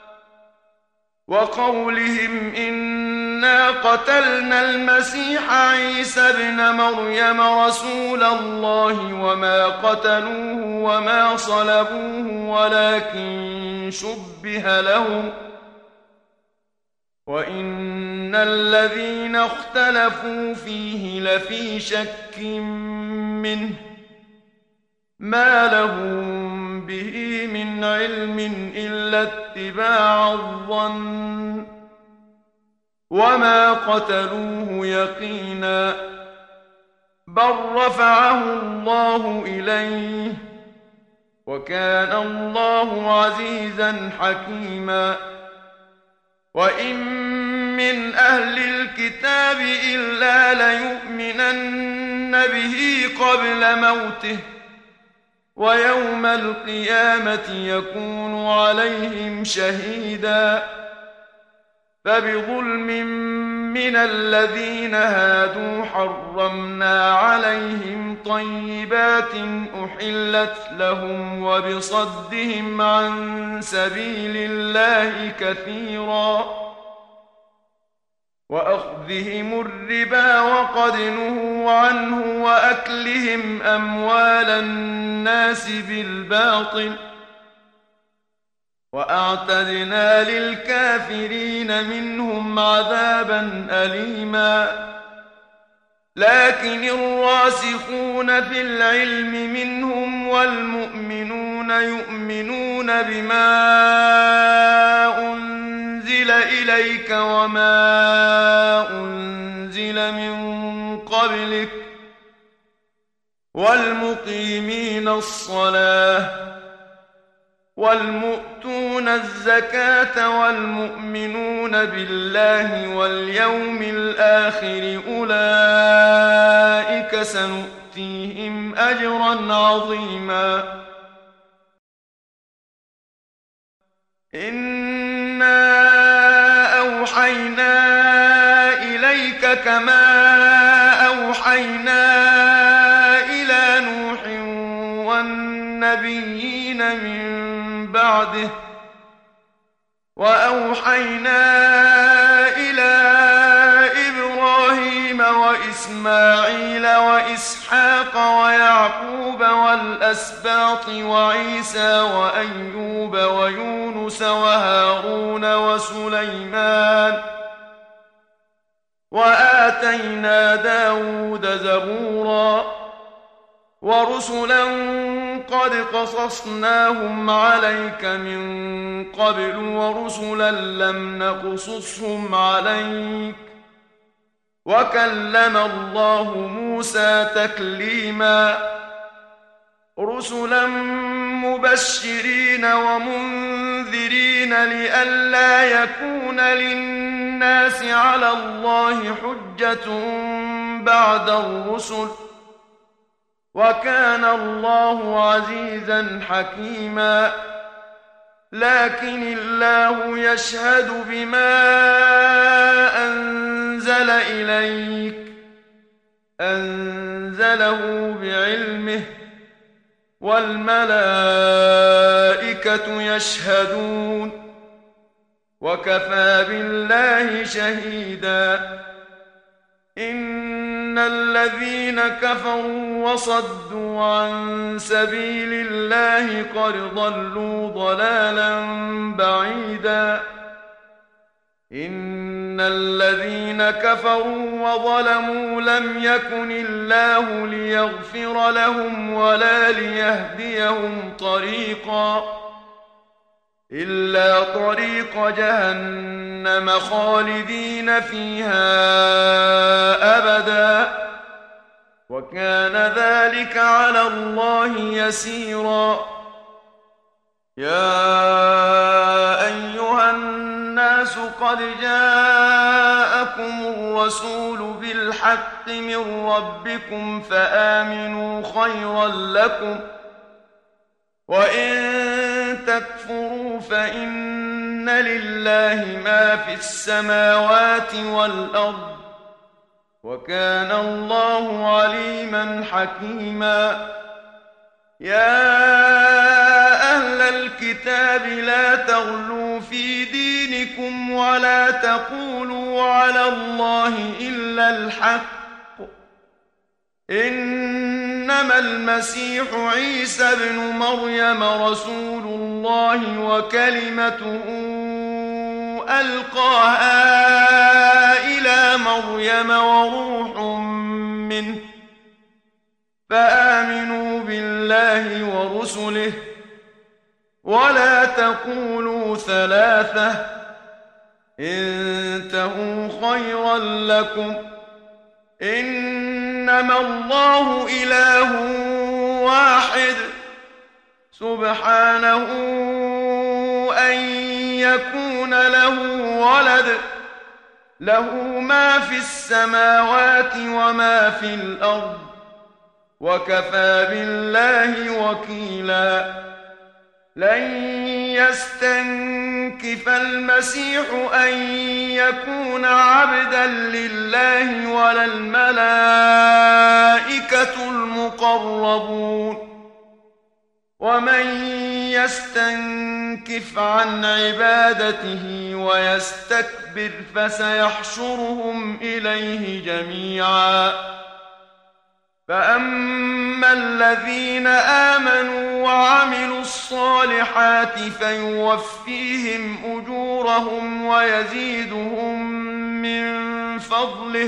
وقولهم إنا قتلنا المسيح عيسى ابن مريم رسول الله وما قتلوه وما صلبوه ولكن شبه لهم وإن الذين اختلفوا فيه لفي شك منه ما لهم به من علم إلا اتباع الظن وما قتلوه يقينا بل رفعه الله إليه وكان الله عزيزا حكيما. وإن من أهل الكتاب إلا ليؤمنن به قبل موته ويوم القيامة يكون عليهم شهيدا. فبظلم من الذين هادوا حرمنا عليهم طيبات أحلت لهم وبصدهم عن سبيل الله كثيرا وأخذهم الربا وقد نهوا عنه وأكلهم أموال الناس بالباطل وأعتدنا للكافرين منهم عذابا أليما. لكن الراسخون في العلم منهم والمؤمنون يؤمنون بما أنزل إليك وما أنزل من قبلك والمقيمين الصلاة والمؤتون الزكاة والمؤمنون بالله واليوم الآخر أولئك سنؤتيهم أجرا عظيما. إنا أوحينا إليك كما أوحينا إلى نوح والنبيين من بعده وأوحينا إلى إبراهيم وإسماعيل وإسحاق ويعقوب والأسباط وعيسى وأيوب ويونس وهارون وسليمان وآتينا داود زبورا ورسلا قد قصصناهم عليك من قبل ورسلا لم نقصصهم عليك وكلم الله موسى تكليما. رسلا مبشرين ومنذرين لئلا يكون للناس على الله حجة بعد الرسل وكان الله عزيزا حكيما. لكن الله يشهد بما أنزل إليك أنزله بعلمه والملائكة يشهدون وكفى بالله شهيدا. إن الذين كفروا وصدوا عن سبيل الله قد ضلوا ضلالا بعيدا. إن الذين كفروا وظلموا لم يكن الله ليغفر لهم ولا ليهديهم طريقا إلا طريق جهنم خالدين فيها أبدا وكان ذلك على الله يسيرا. يا أيها الناس قد جاءكم الرسول بالحق من ربكم فآمنوا خيرا لكم وإن تكفروا فإن لله ما في السماوات والأرض وكان الله عليما حكيما. يا أهل الكتاب لا تغلوا في دينكم ولا تقولوا على الله إلا الحق إنما المسيح عيسى ابن مريم رسول الله وكلمته ألقاها إلى مريم وروح منه فآمنوا بالله ورسله ولا تقولوا ثلاثة انتهوا خيرا لكم إنما الله إله واحد سبحانه أن يكون له ولد له ما في السماوات وما في الأرض وكفى بالله وكيلا. لن يستنكف المسيح أن يكون عبدا لله ولا الملائكة المقربون ومن يستنكف عن عبادته ويستكبر فسيحشرهم إليه جميعا. فأما الذين آمنوا وعملوا الصالحات فيوفيهم أجورهم ويزيدهم من فضله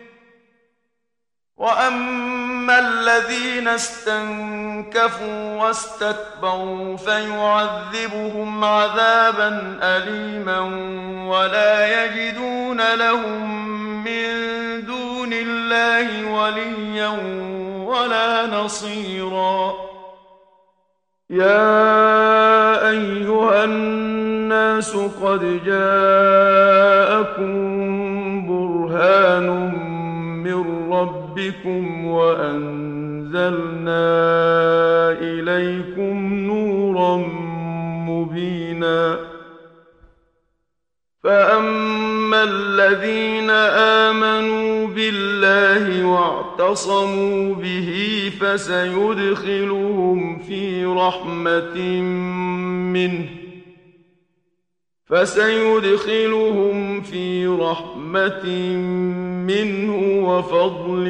وأما الذين استنكفوا واستكبروا فيعذبهم عذابا أليما ولا يجدون لهم من دون الله وليا ولا نصيرا. يا أيها الناس قد جاءكم برهان من ربكم وأنزلنا إليكم نورا مبينا فأما الذين آمنوا بالله واعتصموا به فسيدخلهم في رحمة منه وفضل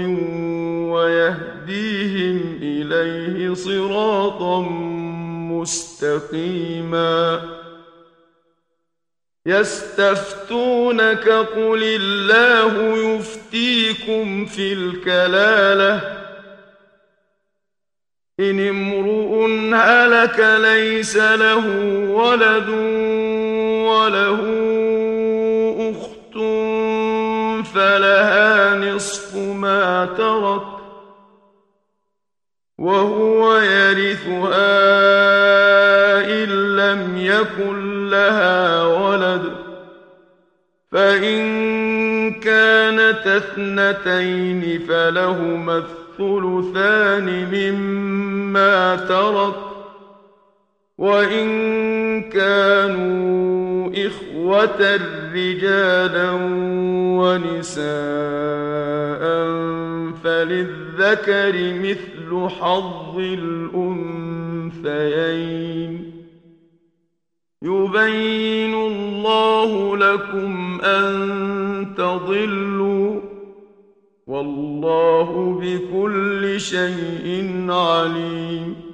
ويهديهم إليه صراطا مستقيما يستفتونك قل الله يفتيكم في الكلالة إن امرؤ هلك ليس له ولد وله أخت فلها نصف ما ترك وهو يرثها إن لم يكن لها ولد فإن كانتا اثنتين فلهما الثلثان مما ترك وإن كانوا إخوة رجالا ونساء فللذكر مثل حظ الأنثيين يبين الله لكم أن تضلوا والله بكل شيء عليم